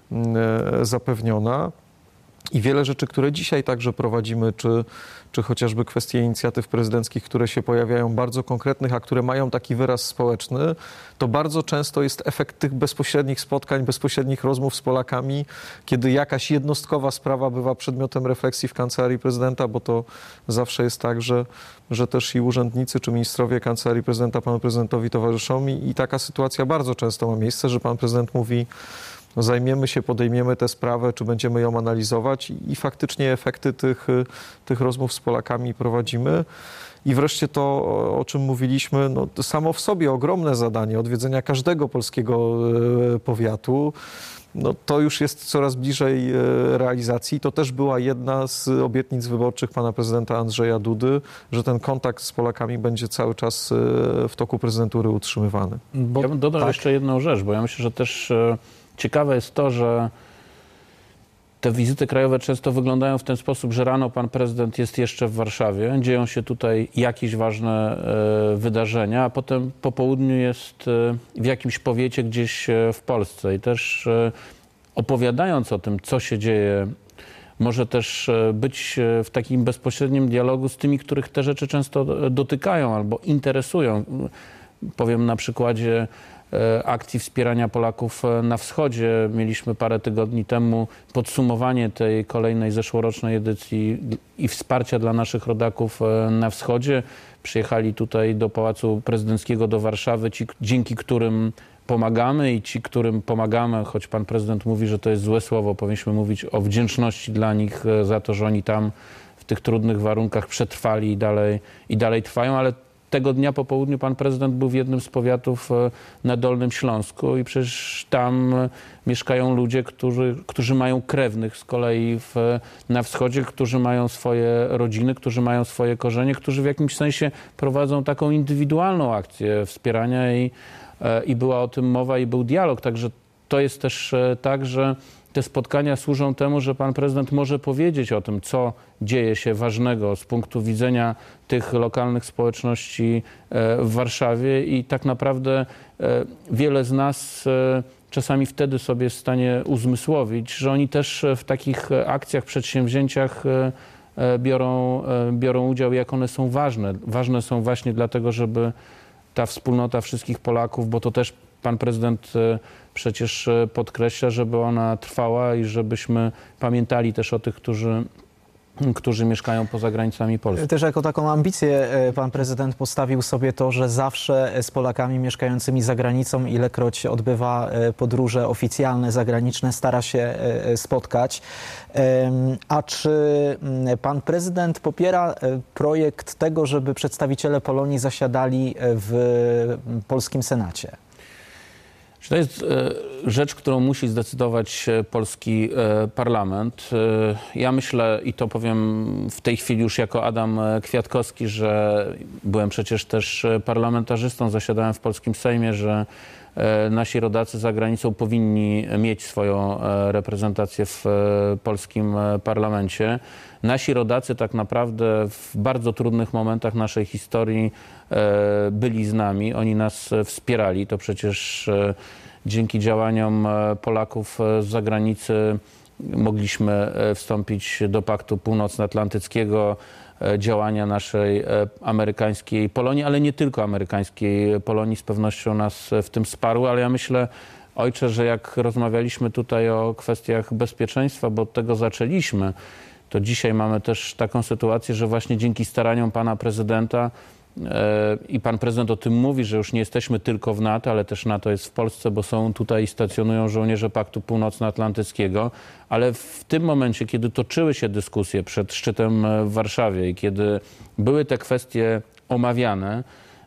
zapewniona. I wiele rzeczy, które dzisiaj także prowadzimy, czy, czy chociażby kwestie inicjatyw prezydenckich, które się pojawiają, bardzo konkretnych, a które mają taki wyraz społeczny, to bardzo często jest efekt tych bezpośrednich spotkań, bezpośrednich rozmów z Polakami, kiedy jakaś jednostkowa sprawa bywa przedmiotem refleksji w Kancelarii Prezydenta, bo to zawsze jest tak, że, że też i urzędnicy czy ministrowie Kancelarii Prezydenta panu prezydentowi towarzyszą i, i taka sytuacja bardzo często ma miejsce, że pan prezydent mówi, no zajmiemy się, podejmiemy tę sprawę, czy będziemy ją analizować i, i faktycznie efekty tych, tych rozmów z Polakami prowadzimy. I wreszcie to, o czym mówiliśmy, no, to samo w sobie ogromne zadanie odwiedzenia każdego polskiego powiatu. No, to już jest coraz bliżej realizacji. To też była jedna z obietnic wyborczych pana prezydenta Andrzeja Dudy, że ten kontakt z Polakami będzie cały czas w toku prezydentury utrzymywany. Bo, ja bym dodał tak. jeszcze jedną rzecz, bo ja myślę, że też ciekawe jest to, że te wizyty krajowe często wyglądają w ten sposób, że rano pan prezydent jest jeszcze w Warszawie, dzieją się tutaj jakieś ważne e, wydarzenia, a potem po południu jest e, w jakimś powiecie gdzieś e, w Polsce. I też e, opowiadając o tym, co się dzieje, może też e, być e, w takim bezpośrednim dialogu z tymi, których te rzeczy często dotykają albo interesują. Powiem na przykładzie akcji wspierania Polaków na wschodzie. Mieliśmy parę tygodni temu podsumowanie tej kolejnej zeszłorocznej edycji i wsparcia dla naszych rodaków na wschodzie. Przyjechali tutaj do Pałacu Prezydenckiego do Warszawy, ci, dzięki którym pomagamy i ci, którym pomagamy, choć pan prezydent mówi, że to jest złe słowo, powinniśmy mówić o wdzięczności dla nich za to, że oni tam w tych trudnych warunkach przetrwali i dalej, i dalej trwają, ale tego dnia po południu pan prezydent był w jednym z powiatów na Dolnym Śląsku i przecież tam mieszkają ludzie, którzy, którzy mają krewnych z kolei w, na wschodzie, którzy mają swoje rodziny, którzy mają swoje korzenie, którzy w jakimś sensie prowadzą taką indywidualną akcję wspierania i, i była o tym mowa i był dialog. Także to jest też tak, że te spotkania służą temu, że pan prezydent może powiedzieć o tym, co dzieje się ważnego z punktu widzenia tych lokalnych społeczności w Warszawie i tak naprawdę wiele z nas czasami wtedy sobie jest w stanie uzmysłowić, że oni też w takich akcjach, przedsięwzięciach biorą, biorą udział, jak one są ważne. Ważne są właśnie dlatego, żeby ta wspólnota wszystkich Polaków, bo to też pan prezydent przecież podkreśla, żeby ona trwała i żebyśmy pamiętali też o tych, którzy którzy mieszkają poza granicami Polski. Też jako taką ambicję pan prezydent postawił sobie to, że zawsze z Polakami mieszkającymi za granicą, ilekroć odbywa podróże oficjalne, zagraniczne, stara się spotkać. A czy pan prezydent popiera projekt tego, żeby przedstawiciele Polonii zasiadali w polskim Senacie? To jest rzecz, którą musi zdecydować polski parlament. Ja myślę, i to powiem w tej chwili już jako Adam Kwiatkowski, że byłem przecież też parlamentarzystą, zasiadałem w polskim Sejmie, że nasi rodacy za granicą powinni mieć swoją reprezentację w polskim parlamencie. Nasi rodacy tak naprawdę w bardzo trudnych momentach naszej historii byli z nami, oni nas wspierali. To przecież dzięki działaniom Polaków z zagranicy mogliśmy wstąpić do Paktu Północnoatlantyckiego, działania naszej amerykańskiej Polonii, ale nie tylko amerykańskiej Polonii z pewnością nas w tym wsparły, ale ja myślę, ojcze, że jak rozmawialiśmy tutaj o kwestiach bezpieczeństwa, bo od tego zaczęliśmy, to dzisiaj mamy też taką sytuację, że właśnie dzięki staraniom pana prezydenta i pan prezydent o tym mówi, że już nie jesteśmy tylko w NATO, ale też NATO jest w Polsce, bo są tutaj i stacjonują żołnierze Paktu Północnoatlantyckiego, ale w tym momencie, kiedy toczyły się dyskusje przed szczytem w Warszawie i kiedy były te kwestie omawiane,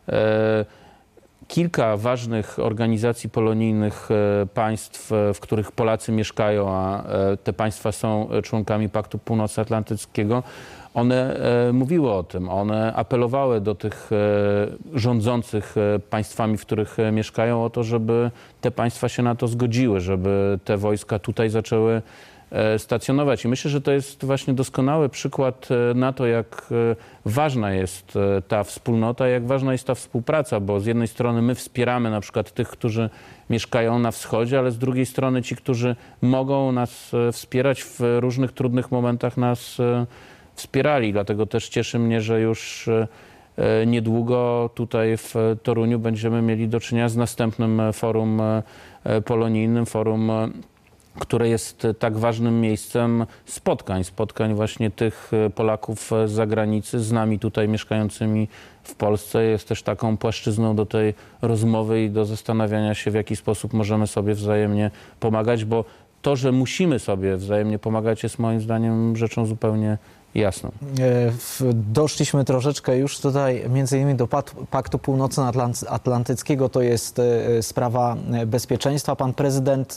kilka ważnych organizacji polonijnych państw, w których Polacy mieszkają, a te państwa są członkami Paktu Północnoatlantyckiego, one mówiły o tym, one apelowały do tych rządzących państwami, w których mieszkają, o to, żeby te państwa się na to zgodziły, żeby te wojska tutaj zaczęły stacjonować. I myślę, że to jest właśnie doskonały przykład na to, jak ważna jest ta wspólnota, jak ważna jest ta współpraca, bo z jednej strony my wspieramy na przykład tych, którzy mieszkają na wschodzie, ale z drugiej strony ci, którzy mogą nas wspierać w różnych trudnych momentach, nas wspierali. Dlatego też cieszy mnie, że już niedługo tutaj w Toruniu będziemy mieli do czynienia z następnym forum polonijnym, forum, które jest tak ważnym miejscem spotkań, spotkań właśnie tych Polaków z zagranicy, z nami tutaj mieszkającymi w Polsce. Jest też taką płaszczyzną do tej rozmowy i do zastanawiania się, w jaki sposób możemy sobie wzajemnie pomagać, bo to, że musimy sobie wzajemnie pomagać, jest moim zdaniem rzeczą zupełnie jasną. Doszliśmy troszeczkę już tutaj między innymi do Paktu Północnoatlantyckiego, to jest sprawa bezpieczeństwa. Pan prezydent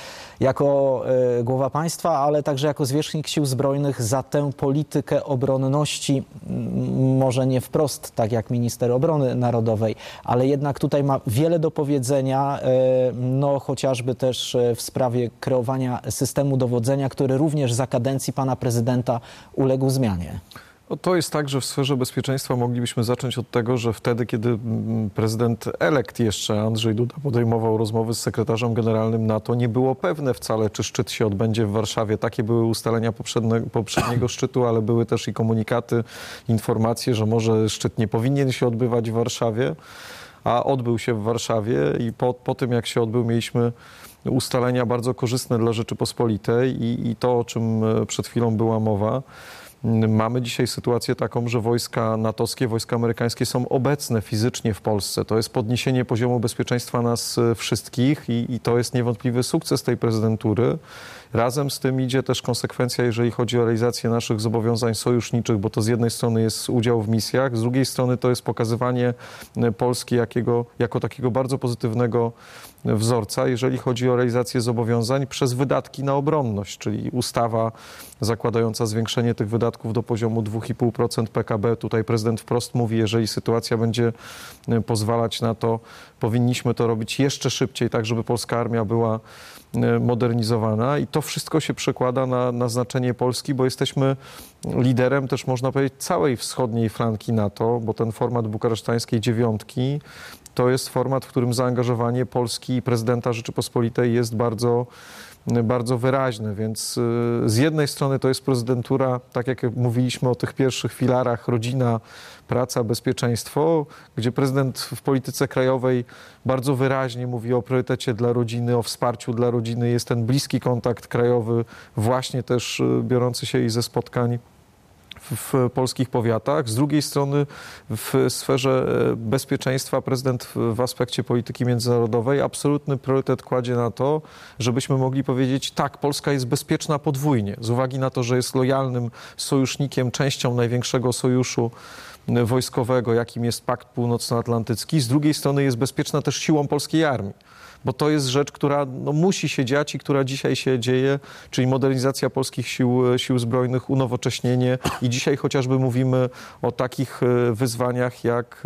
jako głowa państwa, ale także jako zwierzchnik sił zbrojnych za tę politykę obronności, może nie wprost tak jak minister obrony narodowej, ale jednak tutaj ma wiele do powiedzenia, no chociażby też w sprawie kreowania systemu dowodzenia, który również za kadencji pana prezydenta uległ zmianie. No to jest tak, że w sferze bezpieczeństwa moglibyśmy zacząć od tego, że wtedy, kiedy prezydent elekt jeszcze Andrzej Duda podejmował rozmowy z sekretarzem generalnym NATO, nie było pewne wcale, czy szczyt się odbędzie w Warszawie. Takie były ustalenia poprzedniego szczytu, ale były też i komunikaty, informacje, że może szczyt nie powinien się odbywać w Warszawie, a odbył się w Warszawie i po, po tym, jak się odbył, mieliśmy ustalenia bardzo korzystne dla Rzeczypospolitej i, i to, o czym przed chwilą była mowa. Mamy dzisiaj sytuację taką, że wojska natowskie, wojska amerykańskie są obecne fizycznie w Polsce. To jest podniesienie poziomu bezpieczeństwa nas wszystkich i, i to jest niewątpliwy sukces tej prezydentury. Razem z tym idzie też konsekwencja, jeżeli chodzi o realizację naszych zobowiązań sojuszniczych, bo to z jednej strony jest udział w misjach, z drugiej strony to jest pokazywanie Polski jakiego, jako takiego bardzo pozytywnego wzorca, jeżeli chodzi o realizację zobowiązań przez wydatki na obronność, czyli ustawa zakładająca zwiększenie tych wydatków do poziomu dwa i pół procent P K B. Tutaj prezydent wprost mówi, jeżeli sytuacja będzie pozwalać na to, powinniśmy to robić jeszcze szybciej, tak żeby polska armia była modernizowana i to wszystko się przekłada na, na znaczenie Polski, bo jesteśmy liderem też można powiedzieć całej wschodniej flanki NATO, bo ten format bukaresztańskiej dziewiątki to jest format, w którym zaangażowanie Polski i prezydenta Rzeczypospolitej jest bardzo, bardzo wyraźne, więc z jednej strony to jest prezydentura, tak jak mówiliśmy o tych pierwszych filarach, rodzina, praca, bezpieczeństwo, gdzie prezydent w polityce krajowej bardzo wyraźnie mówi o priorytecie dla rodziny, o wsparciu dla rodziny. Jest ten bliski kontakt krajowy, właśnie też biorący się i ze spotkań w polskich powiatach. Z drugiej strony w sferze bezpieczeństwa prezydent w aspekcie polityki międzynarodowej absolutny priorytet kładzie na to, żebyśmy mogli powiedzieć, tak, Polska jest bezpieczna podwójnie, z uwagi na to, że jest lojalnym sojusznikiem, częścią największego sojuszu wojskowego, jakim jest Pakt Północnoatlantycki. Z drugiej strony jest bezpieczna też siłą polskiej armii, bo to jest rzecz, która no, musi się dziać i która dzisiaj się dzieje, czyli modernizacja polskich sił, sił zbrojnych, unowocześnienie i dzisiaj chociażby mówimy o takich wyzwaniach jak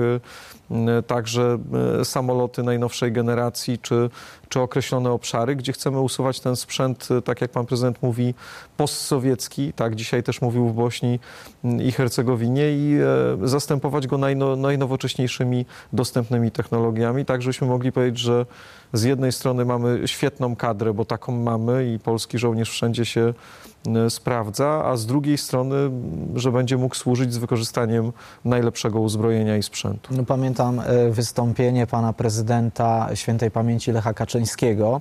także samoloty najnowszej generacji, czy, czy określone obszary, gdzie chcemy usuwać ten sprzęt, tak jak pan prezydent mówi, postsowiecki, tak dzisiaj też mówił w Bośni i Hercegowinie i e, zastępować go najno, najnowocześniejszymi dostępnymi technologiami, tak żebyśmy mogli powiedzieć, że z jednej strony mamy świetną kadrę, bo taką mamy i polski żołnierz wszędzie się sprawdza, a z drugiej strony, że będzie mógł służyć z wykorzystaniem najlepszego uzbrojenia i sprzętu. No, pamiętam wystąpienie pana prezydenta świętej pamięci Lecha Kaczyńskiego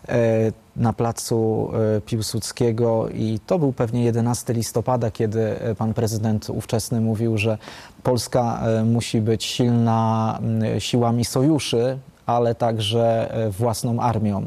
na placu Piłsudskiego i to był pewnie jedenastego listopada, kiedy pan prezydent ówczesny mówił, że Polska musi być silna siłami sojuszy, ale także własną armią.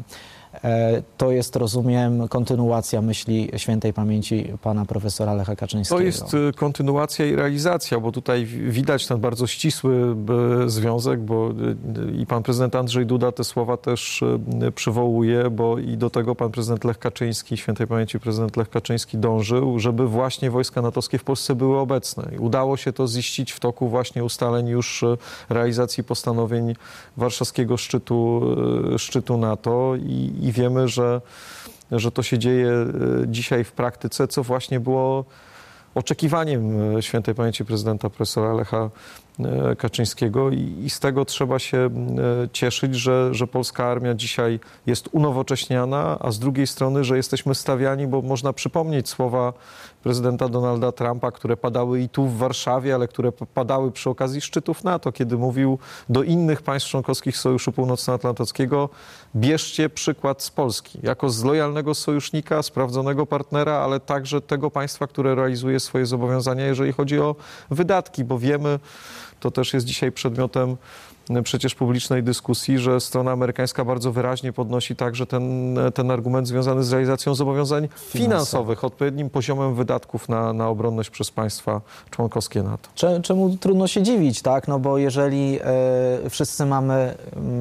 To jest, rozumiem, kontynuacja myśli świętej pamięci pana profesora Lecha Kaczyńskiego. To jest kontynuacja i realizacja, bo tutaj widać ten bardzo ścisły związek, bo i pan prezydent Andrzej Duda te słowa też przywołuje, bo i do tego pan prezydent Lech Kaczyński, świętej pamięci prezydent Lech Kaczyński dążył, żeby właśnie wojska natowskie w Polsce były obecne. I udało się to ziścić w toku właśnie ustaleń już realizacji postanowień warszawskiego szczytu, szczytu NATO i I wiemy, że, że to się dzieje dzisiaj w praktyce, co właśnie było oczekiwaniem świętej pamięci prezydenta profesora Lecha Kaczyńskiego i, i z tego trzeba się cieszyć, że, że polska armia dzisiaj jest unowocześniana, a z drugiej strony, że jesteśmy stawiani, bo można przypomnieć słowa prezydenta Donalda Trumpa, które padały i tu w Warszawie, ale które padały przy okazji szczytów NATO, kiedy mówił do innych państw członkowskich Sojuszu Północnoatlantyckiego: bierzcie przykład z Polski, jako z lojalnego sojusznika, sprawdzonego partnera, ale także tego państwa, które realizuje swoje zobowiązania, jeżeli chodzi o wydatki, bo wiemy, to też jest dzisiaj przedmiotem przecież publicznej dyskusji, że strona amerykańska bardzo wyraźnie podnosi także ten, ten argument związany z realizacją zobowiązań finansowych, odpowiednim poziomem wydatków na, na obronność przez państwa członkowskie NATO. Czemu trudno się dziwić, tak? No bo jeżeli e, wszyscy mamy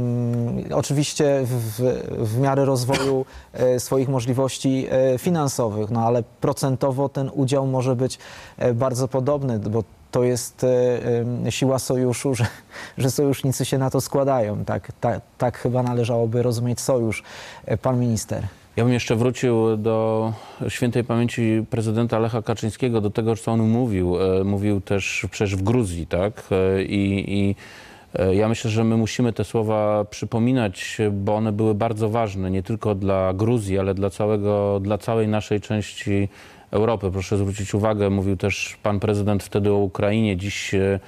mm, oczywiście w, w miarę rozwoju e, swoich możliwości e, finansowych, no ale procentowo ten udział może być e, bardzo podobny, bo to jest e, siła sojuszu, że, że sojusznicy się na to składają. Tak, tak, tak chyba należałoby rozumieć sojusz. E, pan minister. Ja bym jeszcze wrócił do świętej pamięci prezydenta Lecha Kaczyńskiego, do tego, co on mówił. E, mówił też przecież w Gruzji, tak? E, i, i ja myślę, że my musimy te słowa przypominać, bo one były bardzo ważne, nie tylko dla Gruzji, ale dla całego, dla całej naszej części Europy. Proszę zwrócić uwagę, mówił też pan prezydent wtedy o Ukrainie. Dziś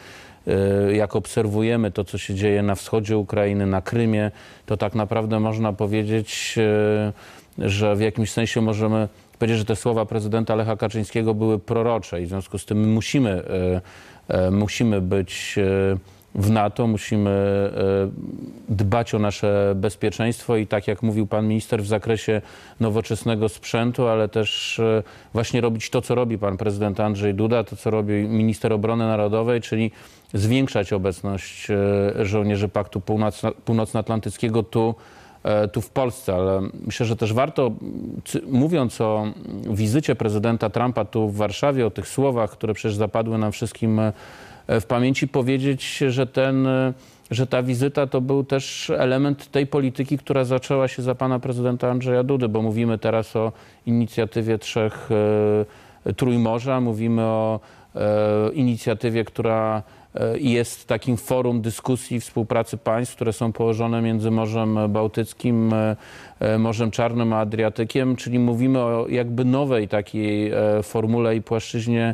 jak obserwujemy to, co się dzieje na wschodzie Ukrainy, na Krymie, to tak naprawdę można powiedzieć, że w jakimś sensie możemy powiedzieć, że te słowa prezydenta Lecha Kaczyńskiego były prorocze i w związku z tym my musimy, musimy być w NATO, musimy dbać o nasze bezpieczeństwo i tak jak mówił pan minister, w zakresie nowoczesnego sprzętu, ale też właśnie robić to, co robi pan prezydent Andrzej Duda, to, co robi minister obrony narodowej, czyli zwiększać obecność żołnierzy Paktu Północnoatlantyckiego tu, tu w Polsce, ale myślę, że też warto, mówiąc o wizycie prezydenta Trumpa tu w Warszawie, o tych słowach, które przecież zapadły nam wszystkim w pamięci, powiedzieć, że, ten, że ta wizyta to był też element tej polityki, która zaczęła się za pana prezydenta Andrzeja Dudy, bo mówimy teraz o inicjatywie Trzech Trójmorza, mówimy o e, inicjatywie, która i jest takim forum dyskusji, współpracy państw, które są położone między Morzem Bałtyckim, Morzem Czarnym a Adriatykiem, czyli mówimy o jakby nowej takiej formule i płaszczyźnie,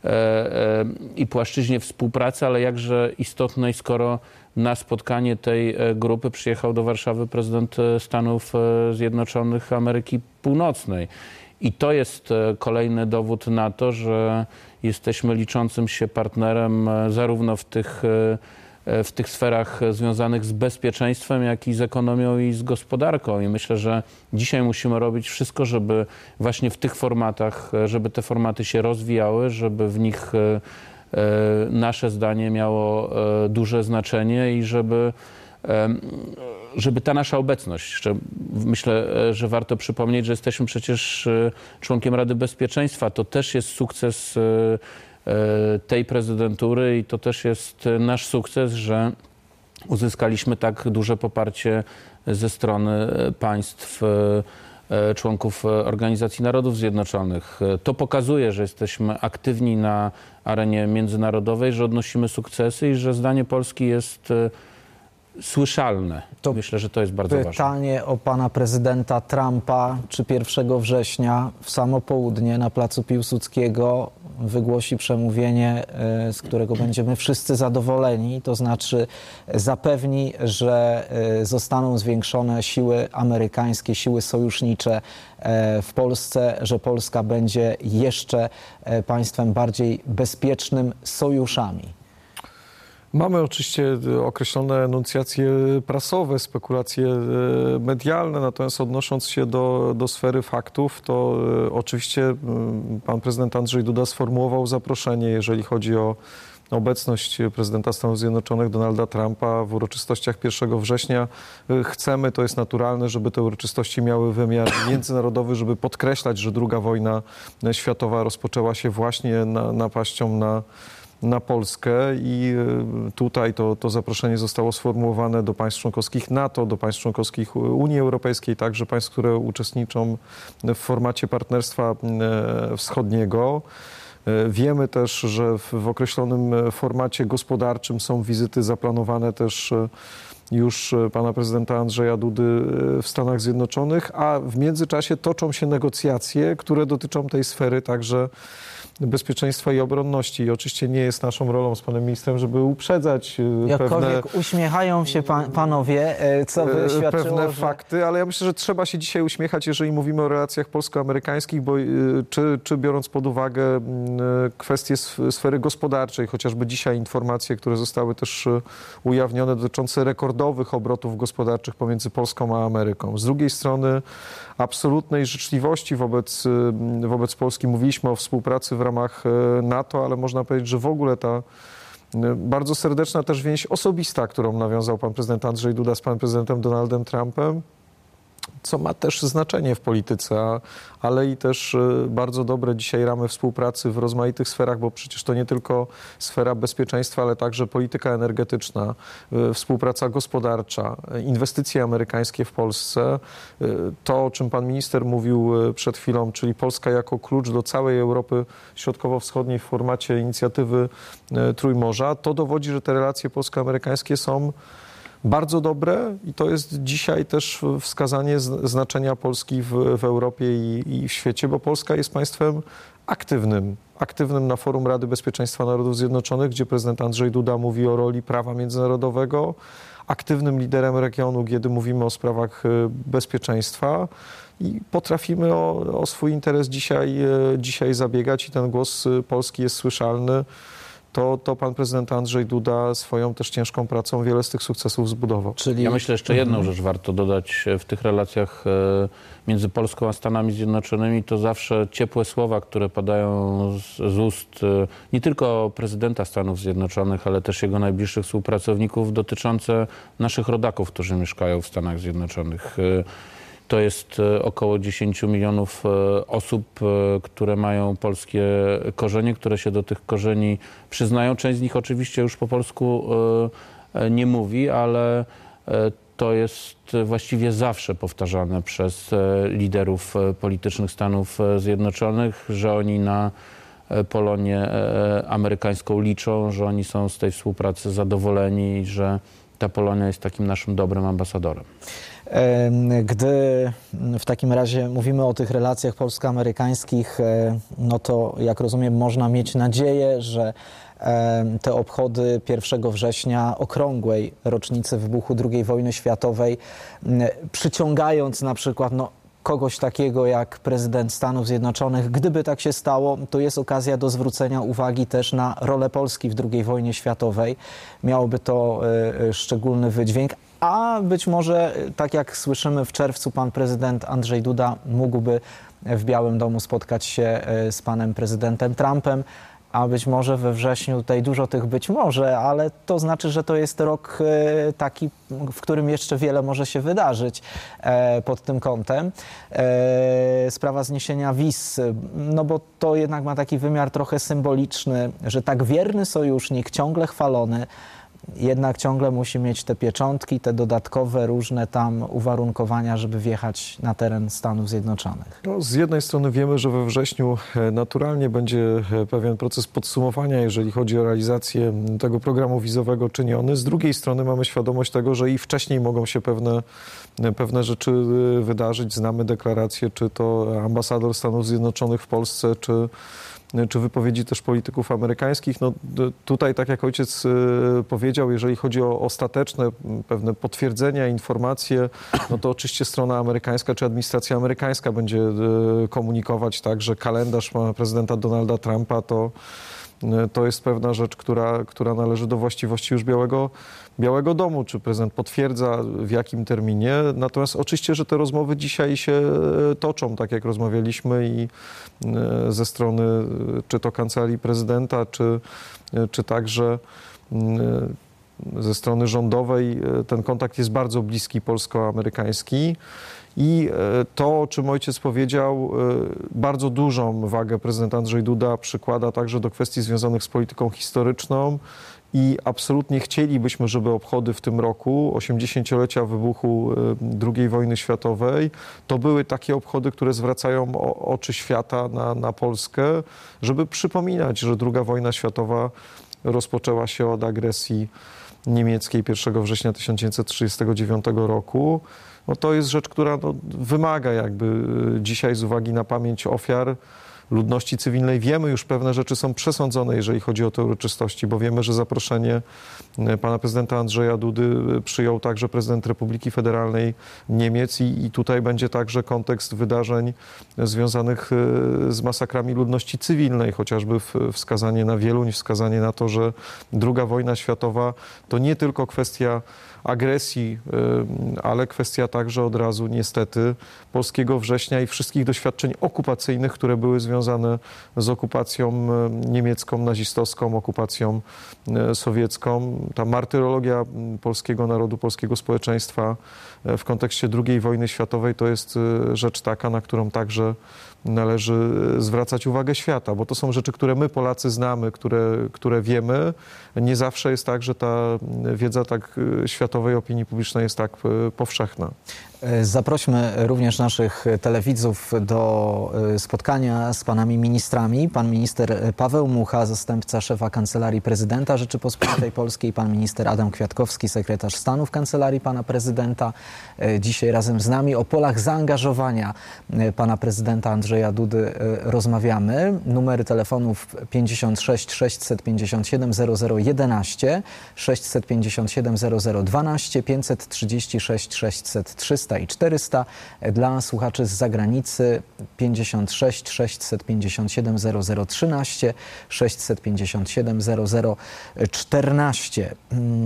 i płaszczyźnie współpracy, ale jakże istotnej, skoro na spotkanie tej grupy przyjechał do Warszawy prezydent Stanów Zjednoczonych Ameryki Północnej. I to jest kolejny dowód na to, że jesteśmy liczącym się partnerem zarówno w tych, w tych sferach związanych z bezpieczeństwem, jak i z ekonomią i z gospodarką. I myślę, że dzisiaj musimy robić wszystko, żeby właśnie w tych formatach, żeby te formaty się rozwijały, żeby w nich nasze zdanie miało duże znaczenie i żeby żeby ta nasza obecność, że myślę, że warto przypomnieć, że jesteśmy przecież członkiem Rady Bezpieczeństwa. To też jest sukces tej prezydentury i to też jest nasz sukces, że uzyskaliśmy tak duże poparcie ze strony państw członków Organizacji Narodów Zjednoczonych. To pokazuje, że jesteśmy aktywni na arenie międzynarodowej, że odnosimy sukcesy i że zdanie Polski jest słyszalne. To myślę, że to jest bardzo ważne. Pytanie o pana prezydenta Trumpa. Czy pierwszego września w samo południe na placu Piłsudskiego wygłosi przemówienie, z którego będziemy wszyscy zadowoleni, to znaczy zapewni, że zostaną zwiększone siły amerykańskie, siły sojusznicze w Polsce, że Polska będzie jeszcze państwem bardziej bezpiecznym sojuszami? Mamy oczywiście określone enuncjacje prasowe, spekulacje medialne, natomiast odnosząc się do, do sfery faktów, to oczywiście pan prezydent Andrzej Duda sformułował zaproszenie, jeżeli chodzi o obecność prezydenta Stanów Zjednoczonych Donalda Trumpa w uroczystościach pierwszego września. Chcemy, to jest naturalne, żeby te uroczystości miały wymiar międzynarodowy, żeby podkreślać, że druga wojna światowa rozpoczęła się właśnie na, napaścią na na Polskę i tutaj to, to zaproszenie zostało sformułowane do państw członkowskich NATO, do państw członkowskich Unii Europejskiej, także państw, które uczestniczą w formacie Partnerstwa Wschodniego. Wiemy też, że w, w określonym formacie gospodarczym są wizyty zaplanowane też już pana prezydenta Andrzeja Dudy w Stanach Zjednoczonych, a w międzyczasie toczą się negocjacje, które dotyczą tej sfery także bezpieczeństwa i obronności. I oczywiście nie jest naszą rolą z panem ministrem, żeby uprzedzać Jakkolwiek pewne... uśmiechają się pan, panowie, co by świadczyło, pewne że... fakty, ale ja myślę, że trzeba się dzisiaj uśmiechać, jeżeli mówimy o relacjach polsko-amerykańskich, bo czy, czy biorąc pod uwagę kwestie sfery gospodarczej, chociażby dzisiaj informacje, które zostały też ujawnione dotyczące rekordowych obrotów gospodarczych pomiędzy Polską a Ameryką. Z drugiej strony absolutnej życzliwości wobec, wobec Polski. Mówiliśmy o współpracy w ramach NATO, ale można powiedzieć, że w ogóle ta bardzo serdeczna też więź osobista, którą nawiązał pan prezydent Andrzej Duda z panem prezydentem Donaldem Trumpem, co ma też znaczenie w polityce, ale i też bardzo dobre dzisiaj ramy współpracy w rozmaitych sferach, bo przecież to nie tylko sfera bezpieczeństwa, ale także polityka energetyczna, współpraca gospodarcza, inwestycje amerykańskie w Polsce. To, o czym pan minister mówił przed chwilą, czyli Polska jako klucz do całej Europy Środkowo-Wschodniej w formacie inicjatywy Trójmorza, to dowodzi, że te relacje polsko-amerykańskie są bardzo dobre i to jest dzisiaj też wskazanie znaczenia Polski w, w Europie i, i w świecie, bo Polska jest państwem aktywnym, aktywnym na forum Rady Bezpieczeństwa Narodów Zjednoczonych, gdzie prezydent Andrzej Duda mówi o roli prawa międzynarodowego, aktywnym liderem regionu, kiedy mówimy o sprawach bezpieczeństwa i potrafimy o, o swój interes dzisiaj, dzisiaj zabiegać i ten głos Polski jest słyszalny. To, to pan prezydent Andrzej Duda swoją też ciężką pracą wiele z tych sukcesów zbudował. Czyli... Ja myślę, jeszcze jedną rzecz warto dodać w tych relacjach między Polską a Stanami Zjednoczonymi. To zawsze ciepłe słowa, które padają z, z ust nie tylko prezydenta Stanów Zjednoczonych, ale też jego najbliższych współpracowników dotyczące naszych rodaków, którzy mieszkają w Stanach Zjednoczonych. To jest około dziesięć milionów osób, które mają polskie korzenie, które się do tych korzeni przyznają. Część z nich oczywiście już po polsku nie mówi, ale to jest właściwie zawsze powtarzane przez liderów politycznych Stanów Zjednoczonych, że oni na Polonię amerykańską liczą, że oni są z tej współpracy zadowoleni i że ta Polonia jest takim naszym dobrym ambasadorem. Gdy w takim razie mówimy o tych relacjach polsko-amerykańskich, no to jak rozumiem, można mieć nadzieję, że te obchody pierwszego września, okrągłej rocznicy wybuchu drugiej wojny światowej, przyciągając na przykład no, kogoś takiego jak prezydent Stanów Zjednoczonych, gdyby tak się stało, to jest okazja do zwrócenia uwagi też na rolę Polski w drugiej wojnie światowej. Miałoby to szczególny wydźwięk. A być może, tak jak słyszymy w czerwcu, pan prezydent Andrzej Duda mógłby w Białym Domu spotkać się z panem prezydentem Trumpem, a być może we wrześniu, tutaj dużo tych być może, ale to znaczy, że to jest rok taki, w którym jeszcze wiele może się wydarzyć pod tym kątem. Sprawa zniesienia wiz, no bo to jednak ma taki wymiar trochę symboliczny, że tak wierny sojusznik, ciągle chwalony, jednak ciągle musi mieć te pieczątki, te dodatkowe różne tam uwarunkowania, żeby wjechać na teren Stanów Zjednoczonych. No, z jednej strony wiemy, że we wrześniu naturalnie będzie pewien proces podsumowania, jeżeli chodzi o realizację tego programu wizowego czyniony. Z drugiej strony mamy świadomość tego, że i wcześniej mogą się pewne, pewne rzeczy wydarzyć. Znamy deklaracje, czy to ambasador Stanów Zjednoczonych w Polsce, czy czy wypowiedzi też polityków amerykańskich. No, tutaj, tak jak ojciec powiedział, jeżeli chodzi o ostateczne pewne potwierdzenia, informacje, no to oczywiście strona amerykańska czy administracja amerykańska będzie komunikować tak, że kalendarz pana prezydenta Donalda Trumpa to To jest pewna rzecz, która, która należy do właściwości już Białego, Białego Domu. Czy prezydent potwierdza, w jakim terminie. Natomiast oczywiście, że te rozmowy dzisiaj się toczą, tak jak rozmawialiśmy i ze strony czy to kancelarii prezydenta, czy, czy także ze strony rządowej ten kontakt jest bardzo bliski, polsko-amerykański. I to, o czym ojciec powiedział, bardzo dużą wagę prezydent Andrzej Duda przykłada także do kwestii związanych z polityką historyczną i absolutnie chcielibyśmy, żeby obchody w tym roku, osiemdziesięciolecia wybuchu drugiej wojny światowej, to były takie obchody, które zwracają oczy świata na, na Polskę, żeby przypominać, że druga wojna światowa rozpoczęła się od agresji niemieckiej pierwszego września tysiąc dziewięćset trzydziestego dziewiątego roku. No to jest rzecz, która no, wymaga jakby dzisiaj z uwagi na pamięć ofiar ludności cywilnej. Wiemy już, pewne rzeczy są przesądzone, jeżeli chodzi o te uroczystości, bo wiemy, że zaproszenie pana prezydenta Andrzeja Dudy przyjął także prezydent Republiki Federalnej Niemiec i, i tutaj będzie także kontekst wydarzeń związanych z masakrami ludności cywilnej, chociażby wskazanie na Wieluń, wskazanie na to, że druga wojna światowa to nie tylko kwestia agresji, ale kwestia także od razu niestety polskiego września i wszystkich doświadczeń okupacyjnych, które były związane z okupacją niemiecką, nazistowską, okupacją sowiecką. Ta martyrologia polskiego narodu, polskiego społeczeństwa w kontekście drugiej wojny światowej to jest rzecz taka, na którą także należy zwracać uwagę świata, bo to są rzeczy, które my Polacy znamy, które, które wiemy. Nie zawsze jest tak, że ta wiedza tak światowej opinii publicznej jest tak powszechna. Zaprośmy również naszych telewidzów do spotkania z panami ministrami. Pan minister Paweł Mucha, zastępca szefa Kancelarii Prezydenta Rzeczypospolitej Polskiej, pan minister Adam Kwiatkowski, sekretarz stanu w Kancelarii pana prezydenta. Dzisiaj razem z nami o polach zaangażowania pana prezydenta Andrzeja Dudy rozmawiamy. Numery telefonów pięćdziesiąt sześć sześćset pięćdziesiąt siedem zero zero jedenaście, sześćset pięćdziesiąt siedem zero zero dwanaście, pięćset trzydzieści sześć sześćset trzysta i czterysta. Dla słuchaczy z zagranicy pięćdziesiąt sześć sześćset pięćdziesiąt siedem zero zero trzynaście, sześćset pięćdziesiąt siedem zero zero czternaście.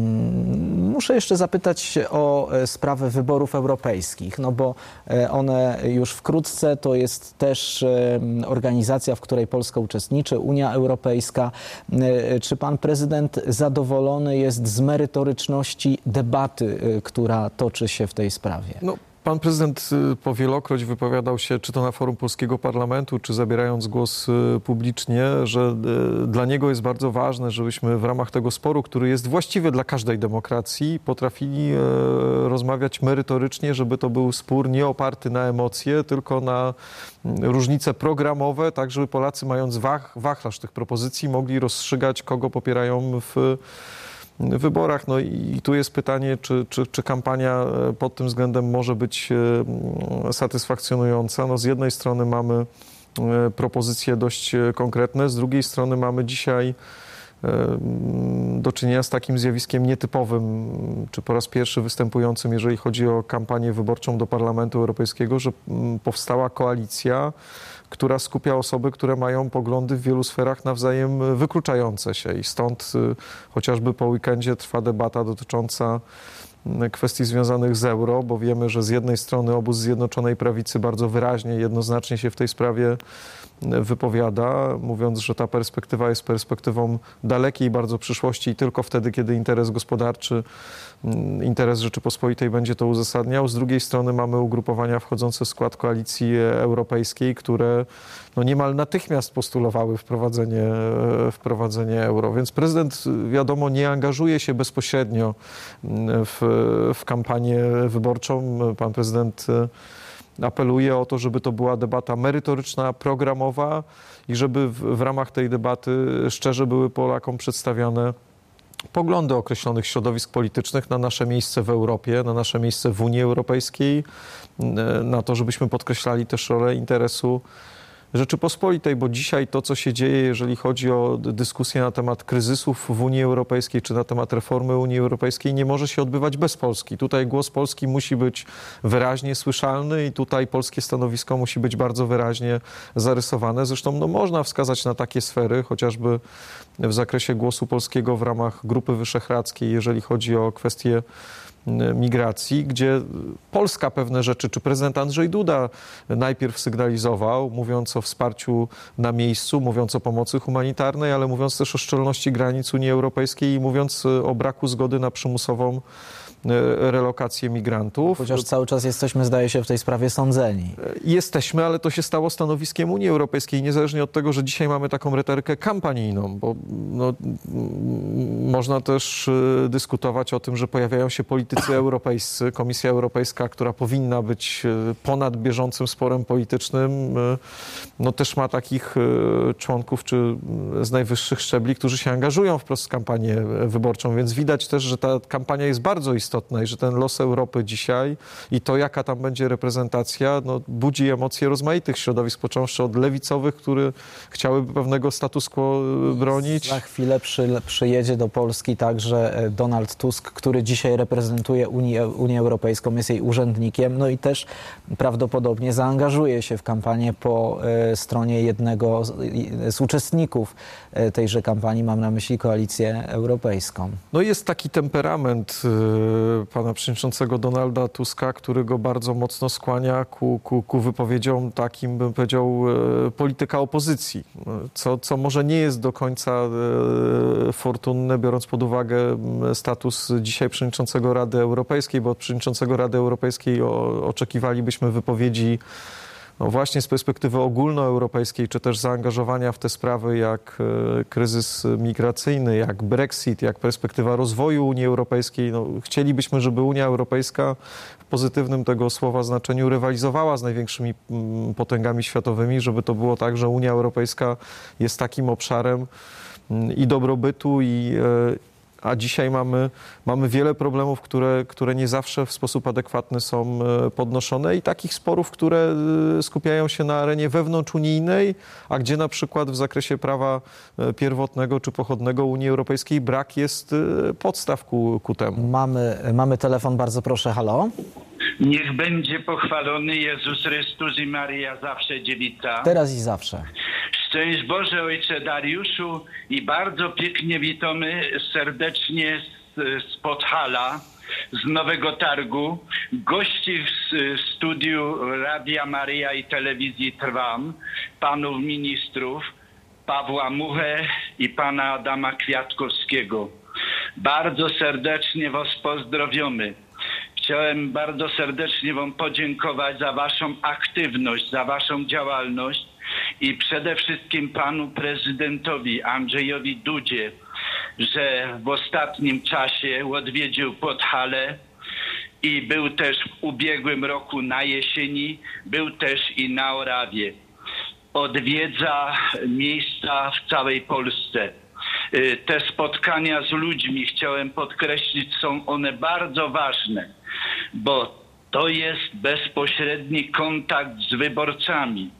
Muszę jeszcze zapytać o sprawę wyborów europejskich, no bo one już wkrótce, to jest też organizacja, w której Polska uczestniczy, Unia Europejska. Czy pan prezydent zadowolony jest z merytoryczności debaty, która toczy się w tej sprawie? No, Pan prezydent powielokroć wypowiadał się, czy to na forum Polskiego Parlamentu, czy zabierając głos publicznie, że dla niego jest bardzo ważne, żebyśmy w ramach tego sporu, który jest właściwy dla każdej demokracji, potrafili rozmawiać merytorycznie, żeby to był spór nie oparty na emocje, tylko na różnice programowe, tak żeby Polacy, mając wach, wachlarz tych propozycji, mogli rozstrzygać, kogo popierają w wyborach. No i tu jest pytanie, czy, czy, czy kampania pod tym względem może być satysfakcjonująca. No z jednej strony mamy propozycje dość konkretne, z drugiej strony mamy dzisiaj do czynienia z takim zjawiskiem nietypowym, czy po raz pierwszy występującym, jeżeli chodzi o kampanię wyborczą do Parlamentu Europejskiego, że powstała koalicja, która skupia osoby, które mają poglądy w wielu sferach nawzajem wykluczające się. I stąd chociażby po weekendzie trwa debata dotycząca kwestii związanych z euro, bo wiemy, że z jednej strony obóz Zjednoczonej Prawicy bardzo wyraźnie, jednoznacznie się w tej sprawie wypowiada, mówiąc, że ta perspektywa jest perspektywą dalekiej bardzo przyszłości i tylko wtedy, kiedy interes gospodarczy, interes Rzeczypospolitej będzie to uzasadniał. Z drugiej strony mamy ugrupowania wchodzące w skład Koalicji Europejskiej, które no niemal natychmiast postulowały wprowadzenie, wprowadzenie euro. Więc prezydent, wiadomo, nie angażuje się bezpośrednio w, w kampanię wyborczą. Pan prezydent apeluje o to, żeby to była debata merytoryczna, programowa i żeby w, w ramach tej debaty szczerze były Polakom przedstawiane poglądy określonych środowisk politycznych na nasze miejsce w Europie, na nasze miejsce w Unii Europejskiej, na to, żebyśmy podkreślali też rolę interesu Rzeczypospolitej, bo dzisiaj to, co się dzieje, jeżeli chodzi o dyskusję na temat kryzysów w Unii Europejskiej, czy na temat reformy Unii Europejskiej, nie może się odbywać bez Polski. Tutaj głos Polski musi być wyraźnie słyszalny i tutaj polskie stanowisko musi być bardzo wyraźnie zarysowane. Zresztą no, można wskazać na takie sfery, chociażby w zakresie głosu polskiego w ramach Grupy Wyszehradzkiej, jeżeli chodzi o kwestie migracji, gdzie Polska pewne rzeczy, czy prezydent Andrzej Duda najpierw sygnalizował, mówiąc o wsparciu na miejscu, mówiąc o pomocy humanitarnej, ale mówiąc też o szczelności granic Unii Europejskiej i mówiąc o braku zgody na przymusową relokację migrantów. Chociaż cały czas jesteśmy, zdaje się, w tej sprawie sądzeni. Jesteśmy, ale to się stało stanowiskiem Unii Europejskiej, niezależnie od tego, że dzisiaj mamy taką retorykę kampanijną, bo no, można też dyskutować o tym, że pojawiają się politycy europejscy, Komisja Europejska, która powinna być ponad bieżącym sporem politycznym, no też ma takich członków, czy z najwyższych szczebli, którzy się angażują wprost w kampanię wyborczą, więc widać też, że ta kampania jest bardzo istotna. Istotne i że ten los Europy dzisiaj i to, jaka tam będzie reprezentacja, no, budzi emocje rozmaitych środowisk, począwszy od lewicowych, które chciałyby pewnego status quo bronić. Za chwilę przy, przyjedzie do Polski także Donald Tusk, który dzisiaj reprezentuje Unię, Unię Europejską, jest jej urzędnikiem, no i też prawdopodobnie zaangażuje się w kampanię po e, stronie jednego z, z uczestników e, tejże kampanii, mam na myśli Koalicję Europejską. No jest taki temperament e, pana przewodniczącego Donalda Tuska, który go bardzo mocno skłania ku, ku, ku wypowiedziom takim, bym powiedział, e, polityka opozycji, co, co może nie jest do końca e, fortunne, biorąc pod uwagę status dzisiaj przewodniczącego Rady Europejskiej, bo od przewodniczącego Rady Europejskiej o, oczekiwalibyśmy wypowiedzi no właśnie z perspektywy ogólnoeuropejskiej, czy też zaangażowania w te sprawy jak e, kryzys migracyjny, jak Brexit, jak perspektywa rozwoju Unii Europejskiej. No, chcielibyśmy, żeby Unia Europejska w pozytywnym tego słowa znaczeniu rywalizowała z największymi m, potęgami światowymi, żeby to było tak, że Unia Europejska jest takim obszarem m, i dobrobytu, i e, a dzisiaj mamy, mamy wiele problemów, które, które nie zawsze w sposób adekwatny są podnoszone i takich sporów, które skupiają się na arenie wewnątrzunijnej, a gdzie na przykład w zakresie prawa pierwotnego czy pochodnego Unii Europejskiej brak jest podstaw ku, ku temu. Mamy, mamy telefon, bardzo proszę, halo. Niech będzie pochwalony Jezus Chrystus i Maria zawsze dziewica. Teraz i zawsze. Szczęść Boże, Ojcze Dariuszu, i bardzo pięknie witamy serdecznie z, z Podhala, z Nowego Targu, gości w, w studiu Radia Maryja i Telewizji Trwam, panów ministrów Pawła Muchę i pana Adama Kwiatkowskiego. Bardzo serdecznie was pozdrowiamy. chciałem bardzo serdecznie wam podziękować za waszą aktywność, za waszą działalność i przede wszystkim panu prezydentowi Andrzejowi Dudzie, że w ostatnim czasie odwiedził Podhalę i był też w ubiegłym roku na jesieni, był też i na Orawie. Odwiedza miejsca w całej Polsce. Te spotkania z ludźmi, chciałem podkreślić, są one bardzo ważne, bo to jest bezpośredni kontakt z wyborcami.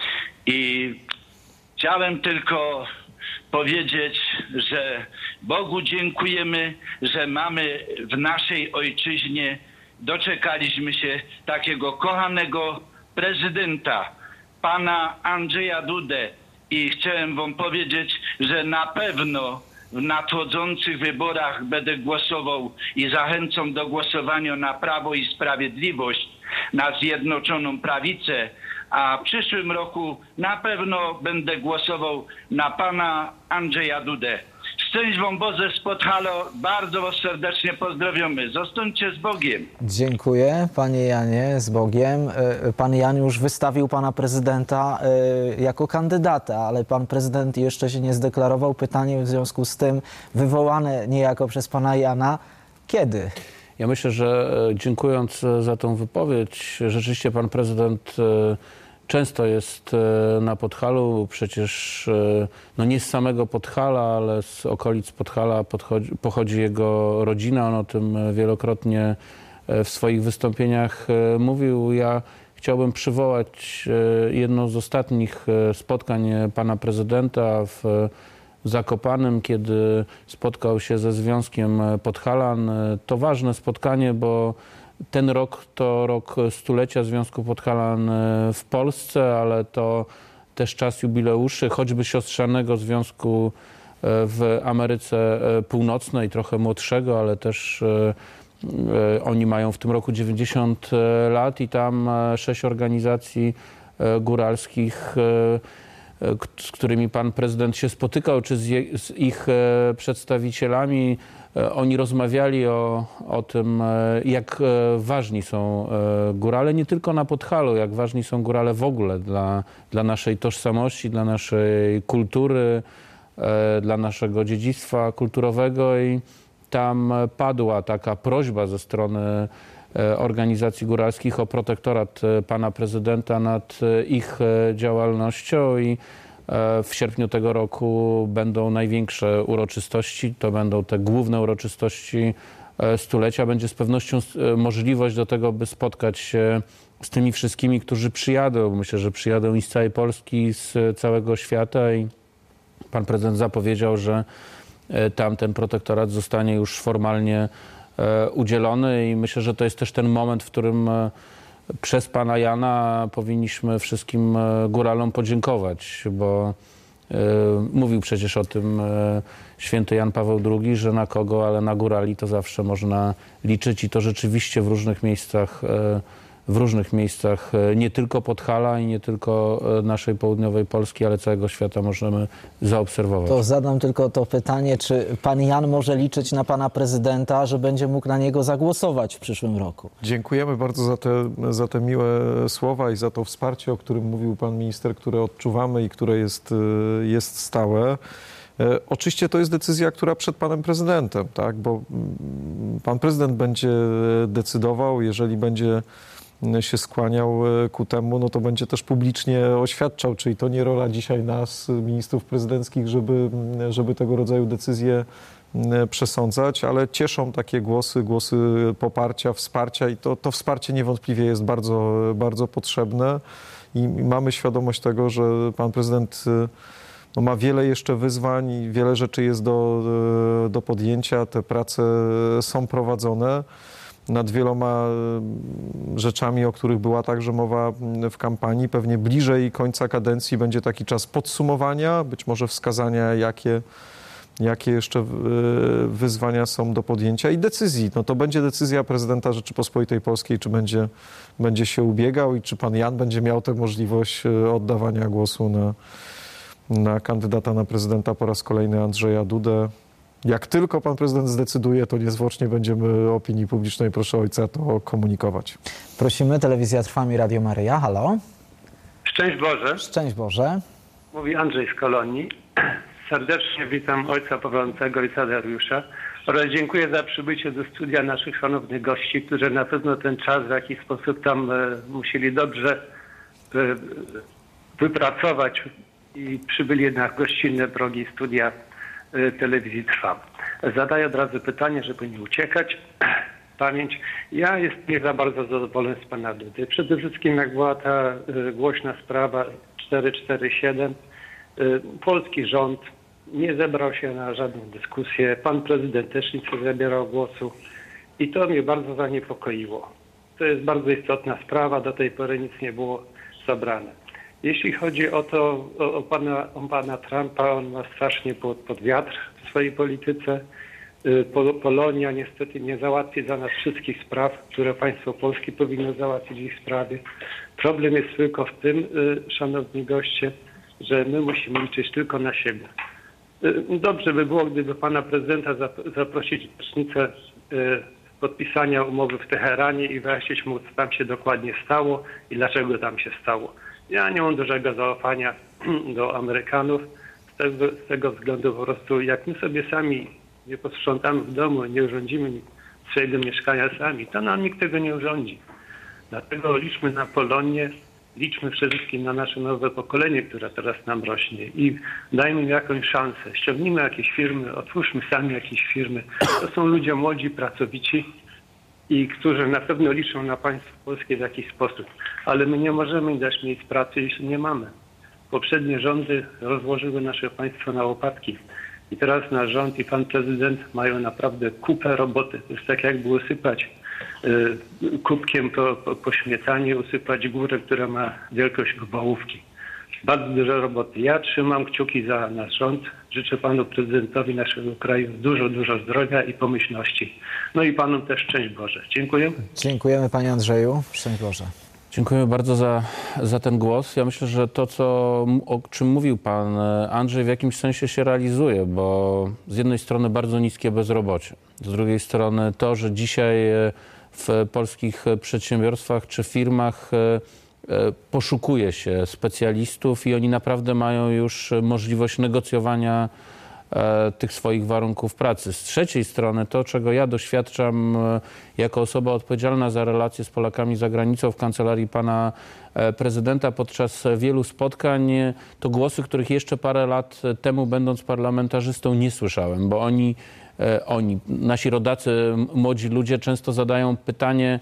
I chciałem tylko powiedzieć, że Bogu dziękujemy, że mamy w naszej ojczyźnie, doczekaliśmy się takiego kochanego prezydenta, pana Andrzeja Dudę. I chciałem wam powiedzieć, że na pewno w nadchodzących wyborach będę głosował i zachęcam do głosowania na Prawo i Sprawiedliwość, na Zjednoczoną Prawicę, a w przyszłym roku na pewno będę głosował na pana Andrzeja Dudę. Szczęść wam Boże z Podhalo, bardzo was serdecznie pozdrawiamy. Zostańcie z Bogiem. Dziękuję, panie Janie, z Bogiem. Pan Jan już wystawił pana prezydenta jako kandydata, ale pan prezydent jeszcze się nie zdeklarował. Pytanie w związku z tym wywołane niejako przez pana Jana. Kiedy? Ja myślę, że dziękując za tą wypowiedź, rzeczywiście pan prezydent często jest na Podhalu, przecież no nie z samego Podhala, ale z okolic Podhala podchodzi, pochodzi jego rodzina. On o tym wielokrotnie w swoich wystąpieniach mówił. Ja chciałbym przywołać jedno z ostatnich spotkań pana prezydenta w Zakopanem, kiedy spotkał się ze Związkiem Podhalan. To ważne spotkanie, bo ten rok to rok stulecia Związku Podhalan w Polsce, ale to też czas jubileuszy, choćby siostrzanego związku w Ameryce Północnej, trochę młodszego, ale też oni mają w tym roku dziewięćdziesiąt lat i tam sześć organizacji góralskich, z którymi pan prezydent się spotykał, czy z, je, z ich przedstawicielami. Oni rozmawiali o, o tym, jak ważni są górale, nie tylko na Podhalu, jak ważni są górale w ogóle dla, dla naszej tożsamości, dla naszej kultury, dla naszego dziedzictwa kulturowego i tam padła taka prośba ze strony organizacji góralskich o protektorat pana prezydenta nad ich działalnością i w sierpniu tego roku będą największe uroczystości, to będą te główne uroczystości stulecia. Będzie z pewnością możliwość do tego, by spotkać się z tymi wszystkimi, którzy przyjadą. Myślę, że przyjadą i z całej Polski, z całego świata i pan prezydent zapowiedział, że tam ten protektorat zostanie już formalnie udzielony i myślę, że to jest też ten moment, w którym przez pana Jana powinniśmy wszystkim góralom podziękować, bo y, mówił przecież o tym y, święty Jan Paweł drugi, że na kogo, ale na górali to zawsze można liczyć i to rzeczywiście w różnych miejscach, y, w różnych miejscach y, nie tylko Podhala i nie tylko y, naszej południowej Polski, ale całego świata możemy zaobserwować. To zadam tylko to pytanie, czy pan Jan może liczyć na pana prezydenta, że będzie mógł na niego zagłosować w przyszłym roku? Dziękujemy bardzo za te, za te miłe słowa i za to wsparcie, o którym mówił pan minister, które odczuwamy i które jest, jest stałe. Oczywiście to jest decyzja, która przed panem prezydentem, tak? Bo pan prezydent będzie decydował, jeżeli będzie się skłaniał ku temu, no to będzie też publicznie oświadczał, czyli to nie rola dzisiaj nas, ministrów prezydenckich, żeby, żeby tego rodzaju decyzje przesądzać, ale cieszą takie głosy, głosy poparcia, wsparcia i to, to wsparcie niewątpliwie jest bardzo, bardzo potrzebne i mamy świadomość tego, że pan prezydent no, ma wiele jeszcze wyzwań i wiele rzeczy jest do, do podjęcia, te prace są prowadzone. Nad wieloma rzeczami, o których była także mowa w kampanii. Pewnie bliżej końca kadencji będzie taki czas podsumowania, być może wskazania, jakie, jakie jeszcze wyzwania są do podjęcia i decyzji. No to będzie decyzja prezydenta Rzeczypospolitej Polskiej, czy będzie, będzie się ubiegał i czy pan Jan będzie miał tę możliwość oddawania głosu na, na kandydata na prezydenta po raz kolejny Andrzeja Dudę. Jak tylko pan prezydent zdecyduje, to niezwłocznie będziemy opinii publicznej, proszę ojca, to komunikować. Prosimy, telewizja Trwam i Radio Maryja. Halo. Szczęść Boże. Szczęść Boże. Mówi Andrzej z Kolonii. Serdecznie witam ojca prowadzącego, ojca Dariusza oraz dziękuję za przybycie do studia naszych szanownych gości, którzy na pewno ten czas w jakiś sposób tam e, musieli dobrze e, wypracować i przybyli na gościnne progi studia e, telewizji Trwam. Zadaję od razu pytanie, żeby nie uciekać. Pamięć. Ja jestem nie za bardzo zadowolony z pana Dudy. Przede wszystkim jak była ta y, głośna sprawa cztery cztery siedem, y, polski rząd nie zebrał się na żadną dyskusję. Pan prezydent też nic nie zabierał głosu i to mnie bardzo zaniepokoiło. To jest bardzo istotna sprawa, do tej pory nic nie było zabrane. Jeśli chodzi o to, o, o, pana, o pana Trumpa, on ma strasznie pod, pod wiatr w swojej polityce. Polonia niestety nie załatwi za nas wszystkich spraw, które państwo polskie powinno załatwić w ich sprawie. Problem jest tylko w tym, szanowni goście, że my musimy liczyć tylko na siebie. Dobrze by było, gdyby pana prezydenta zaprosić w rocznicę podpisania umowy w Teheranie i wyjaśnić mu, co tam się dokładnie stało i dlaczego tam się stało. Ja nie mam dużego zaufania do Amerykanów. Z tego, z tego względu po prostu, jak my sobie sami nie posprzątamy w domu, nie urządzimy swojego mieszkania sami, to nam nikt tego nie urządzi. Dlatego liczmy na Polonię, liczmy przede wszystkim na nasze nowe pokolenie, które teraz nam rośnie i dajmy im jakąś szansę. Ściągnijmy jakieś firmy, otwórzmy sami jakieś firmy. To są ludzie młodzi, pracowici i którzy na pewno liczą na państwo polskie w jakiś sposób. Ale my nie możemy im dać miejsc pracy, jeśli nie mamy. Poprzednie rządy rozłożyły nasze państwo na łopatki. I teraz nasz rząd i pan prezydent mają naprawdę kupę roboty. To jest tak jakby usypać y, kubkiem po, po, po śmietanie, usypać górę, która ma wielkość gubałówki. Bardzo dużo roboty. Ja trzymam kciuki za nasz rząd. Życzę panu prezydentowi naszego kraju dużo, dużo zdrowia i pomyślności. No i panu też szczęść Boże. Dziękuję. Dziękujemy panie Andrzeju. Szczęść Boże. Dziękuję bardzo za, za ten głos. Ja myślę, że to, co, o czym mówił pan Andrzej, w jakimś sensie się realizuje, bo z jednej strony bardzo niskie bezrobocie, z drugiej strony to, że dzisiaj w polskich przedsiębiorstwach czy firmach poszukuje się specjalistów i oni naprawdę mają już możliwość negocjowania tych swoich warunków pracy. Z trzeciej strony to, czego ja doświadczam jako osoba odpowiedzialna za relacje z Polakami za granicą w kancelarii pana prezydenta podczas wielu spotkań, to głosy, których jeszcze parę lat temu, będąc parlamentarzystą, nie słyszałem, bo oni, oni nasi rodacy, młodzi ludzie często zadają pytanie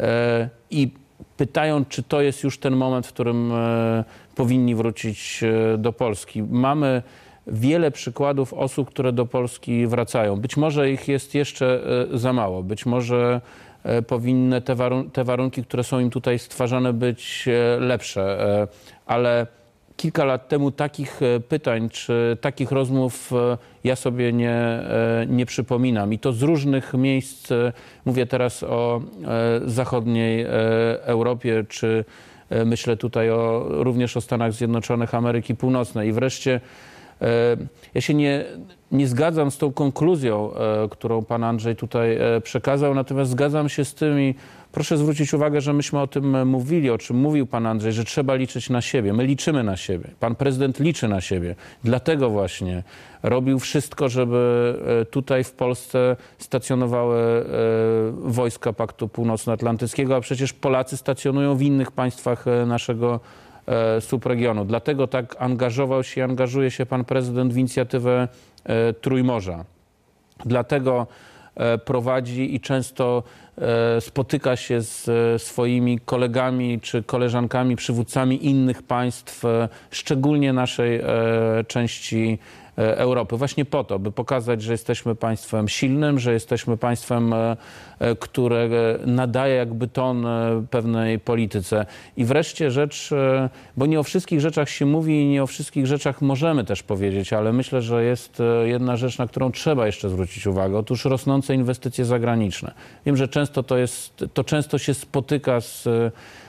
i pytają, czy to jest już ten moment, w którym powinni wrócić do Polski. Mamy wiele przykładów osób, które do Polski wracają. Być może ich jest jeszcze za mało. Być może powinny te, warun- te warunki, które są im tutaj stwarzane, być lepsze. Ale kilka lat temu takich pytań czy takich rozmów ja sobie nie, nie przypominam. I to z różnych miejsc. Mówię teraz o zachodniej Europie, czy myślę tutaj o, również o Stanach Zjednoczonych Ameryki Północnej. I wreszcie ja się nie, nie zgadzam z tą konkluzją, którą pan Andrzej tutaj przekazał, natomiast zgadzam się z tym i proszę zwrócić uwagę, że myśmy o tym mówili, o czym mówił pan Andrzej, że trzeba liczyć na siebie. My liczymy na siebie. Pan prezydent liczy na siebie. Dlatego właśnie robił wszystko, żeby tutaj w Polsce stacjonowały wojska Paktu Północnoatlantyckiego, a przecież Polacy stacjonują w innych państwach naszego subregionu. Dlatego tak angażował się i angażuje się pan prezydent w inicjatywę Trójmorza. Dlatego prowadzi i często spotyka się z swoimi kolegami czy koleżankami, przywódcami innych państw, szczególnie naszej części Europy. Właśnie po to, by pokazać, że jesteśmy państwem silnym, że jesteśmy państwem, które nadaje jakby ton pewnej polityce. I wreszcie rzecz, bo nie o wszystkich rzeczach się mówi i nie o wszystkich rzeczach możemy też powiedzieć, ale myślę, że jest jedna rzecz, na którą trzeba jeszcze zwrócić uwagę. Otóż rosnące inwestycje zagraniczne. Wiem, że często to jest, to często się spotyka z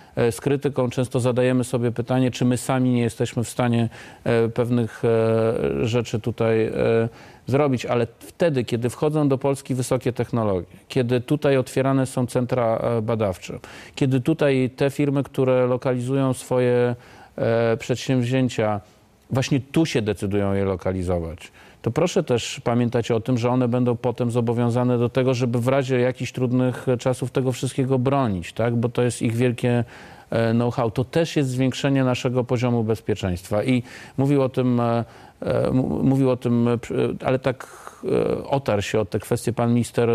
z krytyką. Często zadajemy sobie pytanie, czy my sami nie jesteśmy w stanie pewnych rzeczy tutaj zrobić, ale wtedy, kiedy wchodzą do Polski wysokie technologie, kiedy tutaj otwierane są centra badawcze, kiedy tutaj te firmy, które lokalizują swoje przedsięwzięcia, właśnie tu się decydują je lokalizować, to proszę też pamiętać o tym, że one będą potem zobowiązane do tego, żeby w razie jakichś trudnych czasów tego wszystkiego bronić, tak? Bo to jest ich wielkie know-how. To też jest zwiększenie naszego poziomu bezpieczeństwa. I mówił o tym, mówił o tym, ale tak otarł się o te kwestie pan minister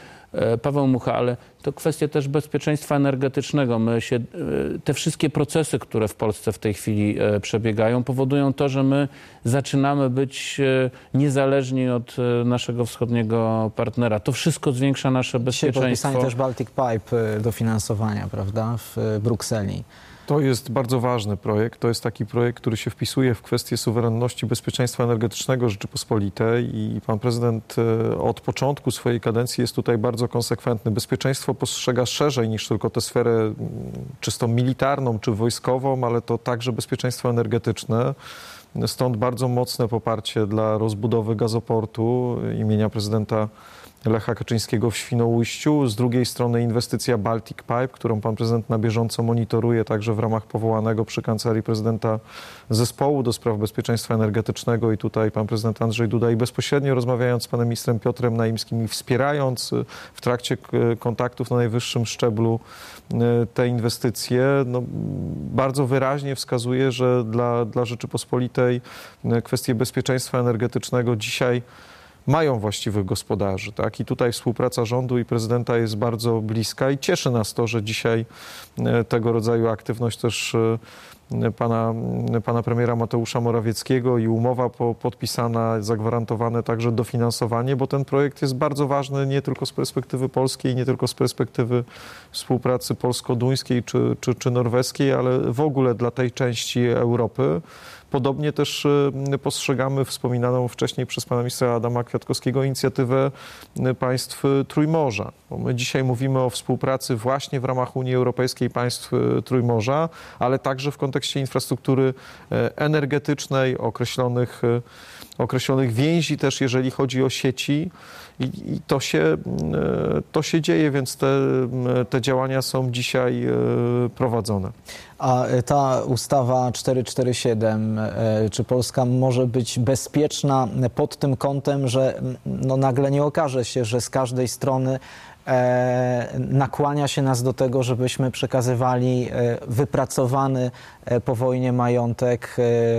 Paweł Mucha, ale to kwestia też bezpieczeństwa energetycznego. My się, te wszystkie procesy, które w Polsce w tej chwili przebiegają, powodują to, że my zaczynamy być niezależni od naszego wschodniego partnera. To wszystko zwiększa nasze bezpieczeństwo. Dzisiaj podpisanie też Baltic Pipe do finansowania, prawda, w Brukseli. To jest bardzo ważny projekt. To jest taki projekt, który się wpisuje w kwestię suwerenności bezpieczeństwa energetycznego Rzeczypospolitej i pan prezydent od początku swojej kadencji jest tutaj bardzo konsekwentny. Bezpieczeństwo postrzega szerzej niż tylko tę sferę czysto militarną czy wojskową, ale to także bezpieczeństwo energetyczne. Stąd bardzo mocne poparcie dla rozbudowy gazoportu imienia prezydenta Lecha Kaczyńskiego w Świnoujściu. Z drugiej strony inwestycja Baltic Pipe, którą pan prezydent na bieżąco monitoruje także w ramach powołanego przy Kancelarii Prezydenta zespołu do spraw bezpieczeństwa energetycznego i tutaj pan prezydent Andrzej Duda i bezpośrednio rozmawiając z panem ministrem Piotrem Naimskim i wspierając w trakcie kontaktów na najwyższym szczeblu te inwestycje, no, bardzo wyraźnie wskazuje, że dla, dla Rzeczypospolitej kwestie bezpieczeństwa energetycznego dzisiaj mają właściwych gospodarzy, tak? I tutaj współpraca rządu i prezydenta jest bardzo bliska i cieszy nas to, że dzisiaj tego rodzaju aktywność też pana, pana premiera Mateusza Morawieckiego i umowa po, podpisana, zagwarantowane także dofinansowanie, bo ten projekt jest bardzo ważny nie tylko z perspektywy polskiej, nie tylko z perspektywy współpracy polsko-duńskiej czy, czy, czy norweskiej, ale w ogóle dla tej części Europy. Podobnie też postrzegamy wspominaną wcześniej przez pana ministra Adama Kwiatkowskiego inicjatywę państw Trójmorza. Bo my dzisiaj mówimy o współpracy właśnie w ramach Unii Europejskiej państw Trójmorza, ale także w kontekście infrastruktury energetycznej, określonych, określonych więzi też, jeżeli chodzi o sieci. I, i to, się, to się dzieje, więc te, te działania są dzisiaj prowadzone. A ta ustawa czterysta czterdzieści siedem, czy Polska może być bezpieczna pod tym kątem, że no nagle nie okaże się, że z każdej strony e, nakłania się nas do tego, żebyśmy przekazywali e, wypracowany e, po wojnie majątek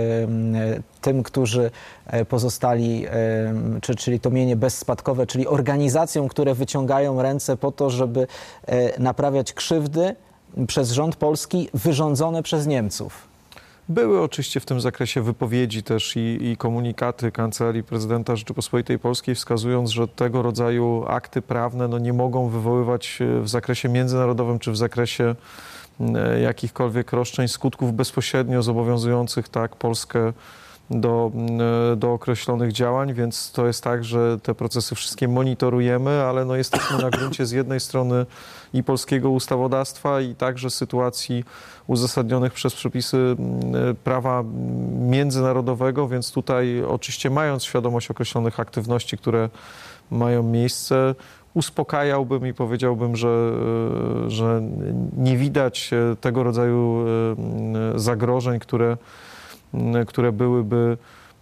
e, tym, którzy pozostali, e, czy, czyli to mienie bezspadkowe, czyli organizacjom, które wyciągają ręce po to, żeby e, naprawiać krzywdy przez rząd polski wyrządzone przez Niemców. Były oczywiście w tym zakresie wypowiedzi też i, i komunikaty Kancelarii Prezydenta Rzeczypospolitej Polskiej wskazując, że tego rodzaju akty prawne no, nie mogą wywoływać w zakresie międzynarodowym czy w zakresie jakichkolwiek roszczeń skutków bezpośrednio zobowiązujących tak Polskę do, do określonych działań, więc to jest tak, że te procesy wszystkie monitorujemy, ale no jesteśmy na gruncie z jednej strony i polskiego ustawodawstwa i także sytuacji uzasadnionych przez przepisy prawa międzynarodowego, więc tutaj oczywiście mając świadomość określonych aktywności, które mają miejsce, uspokajałbym i powiedziałbym, że, że nie widać tego rodzaju zagrożeń, które które byłyby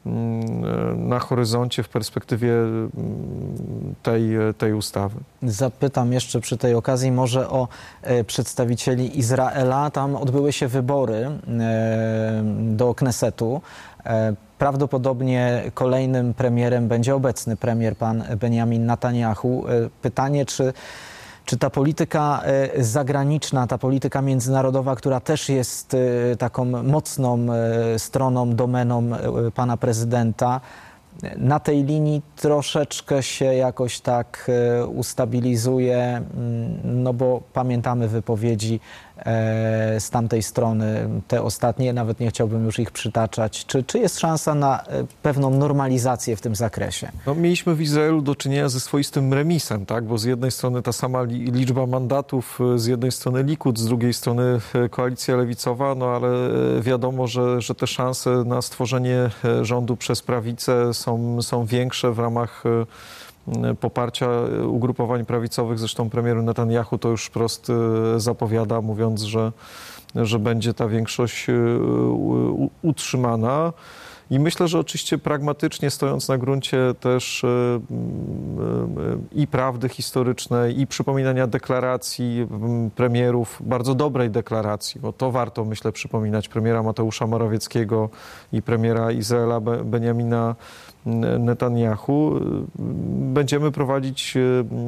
na horyzoncie w perspektywie tej, tej ustawy. Zapytam jeszcze przy tej okazji może o przedstawicieli Izraela. Tam odbyły się wybory do Knesetu. Prawdopodobnie kolejnym premierem będzie obecny premier pan Benjamin Netanyahu. Pytanie, czy Czy ta polityka zagraniczna, ta polityka międzynarodowa, która też jest taką mocną stroną, domeną pana prezydenta, na tej linii troszeczkę się jakoś tak ustabilizuje, no bo pamiętamy wypowiedzi z tamtej strony, te ostatnie, nawet nie chciałbym już ich przytaczać. Czy, czy jest szansa na pewną normalizację w tym zakresie? No, mieliśmy w Izraelu do czynienia ze swoistym remisem, tak? Bo z jednej strony ta sama liczba mandatów, z jednej strony Likud, z drugiej strony koalicja lewicowa, no ale wiadomo, że, że te szanse na stworzenie rządu przez prawicę są, są większe w ramach poparcia ugrupowań prawicowych. Zresztą premier Netanyahu to już wprost zapowiada, mówiąc, że, że będzie ta większość utrzymana. I myślę, że oczywiście pragmatycznie, stojąc na gruncie też i prawdy historycznej, i przypominania deklaracji premierów, bardzo dobrej deklaracji, bo to warto, myślę, przypominać, premiera Mateusza Morawieckiego i premiera Izraela Benjamina Netanyahu, będziemy prowadzić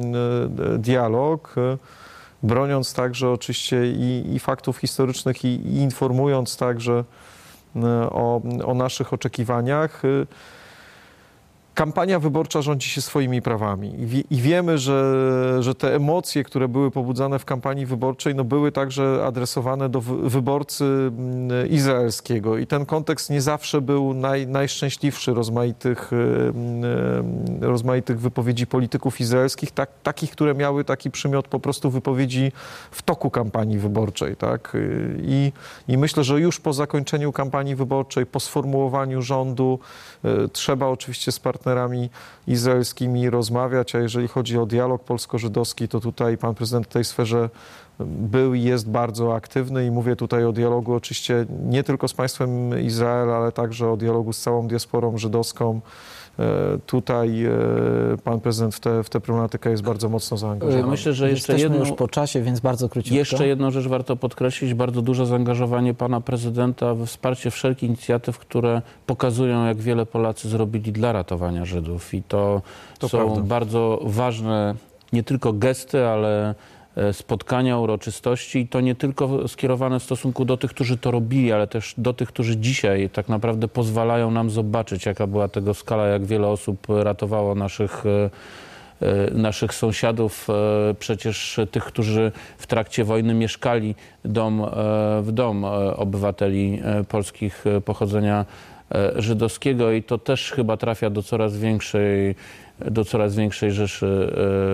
dialog, broniąc także oczywiście i, i faktów historycznych, i, i informując także o, o naszych oczekiwaniach. Kampania wyborcza rządzi się swoimi prawami i, wie, i wiemy, że, że te emocje, które były pobudzane w kampanii wyborczej, no były także adresowane do wy, wyborcy izraelskiego i ten kontekst nie zawsze był naj, najszczęśliwszy rozmaitych, rozmaitych wypowiedzi polityków izraelskich, tak, takich, które miały taki przymiot po prostu wypowiedzi w toku kampanii wyborczej. Tak? I, I myślę, że już po zakończeniu kampanii wyborczej, po sformułowaniu rządu, trzeba oczywiście z partnerami izraelskimi rozmawiać, a jeżeli chodzi o dialog polsko-żydowski, to tutaj pan prezydent w tej sferze był i jest bardzo aktywny i mówię tutaj o dialogu oczywiście nie tylko z państwem Izrael, ale także o dialogu z całą diasporą żydowską. Tutaj pan prezydent w tę w tę problematykę jest bardzo mocno zaangażowany. Myślę, że jeszcze Jesteśmy jedno, już po czasie, więc bardzo króciutko. Jeszcze jedną rzecz warto podkreślić, bardzo duże zaangażowanie pana prezydenta we wsparcie wszelkich inicjatyw, które pokazują, jak wiele Polacy zrobili dla ratowania Żydów. I to, to są prawda. bardzo ważne nie tylko gesty, ale spotkania, uroczystości i to nie tylko skierowane w stosunku do tych, którzy to robili, ale też do tych, którzy dzisiaj tak naprawdę pozwalają nam zobaczyć, jaka była tego skala, jak wiele osób ratowało naszych, naszych sąsiadów, przecież tych, którzy w trakcie wojny mieszkali dom w dom, obywateli polskich pochodzenia żydowskiego i to też chyba trafia do coraz większej do coraz większej rzeszy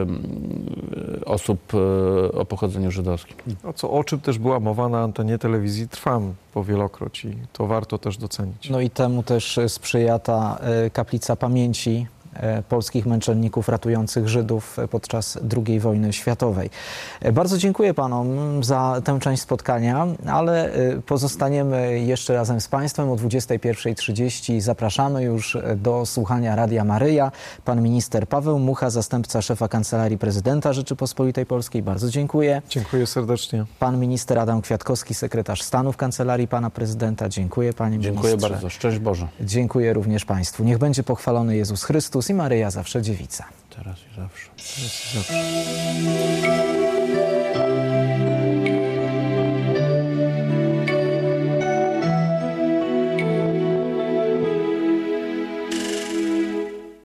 osób o pochodzeniu żydowskim. O, co, o czym też była mowa na antenie telewizji Trwam powielokroć i to warto też docenić. No i temu też sprzyja ta kaplica pamięci polskich męczenników ratujących Żydów podczas drugiej wojny światowej. Bardzo dziękuję panom za tę część spotkania, ale pozostaniemy jeszcze razem z państwem o dwudziestej pierwszej trzydzieści. Zapraszamy już do słuchania Radia Maryja. Pan minister Paweł Mucha, zastępca szefa Kancelarii Prezydenta Rzeczypospolitej Polskiej. Bardzo dziękuję. Dziękuję serdecznie. Pan minister Adam Kwiatkowski, sekretarz stanu w Kancelarii pana prezydenta. Dziękuję, panie ministrze. Dziękuję bardzo. Szczęść Boże. Dziękuję również państwu. Niech będzie pochwalony Jezus Chrystus i Maryja zawsze dziewica. Teraz i zawsze. Teraz i zawsze.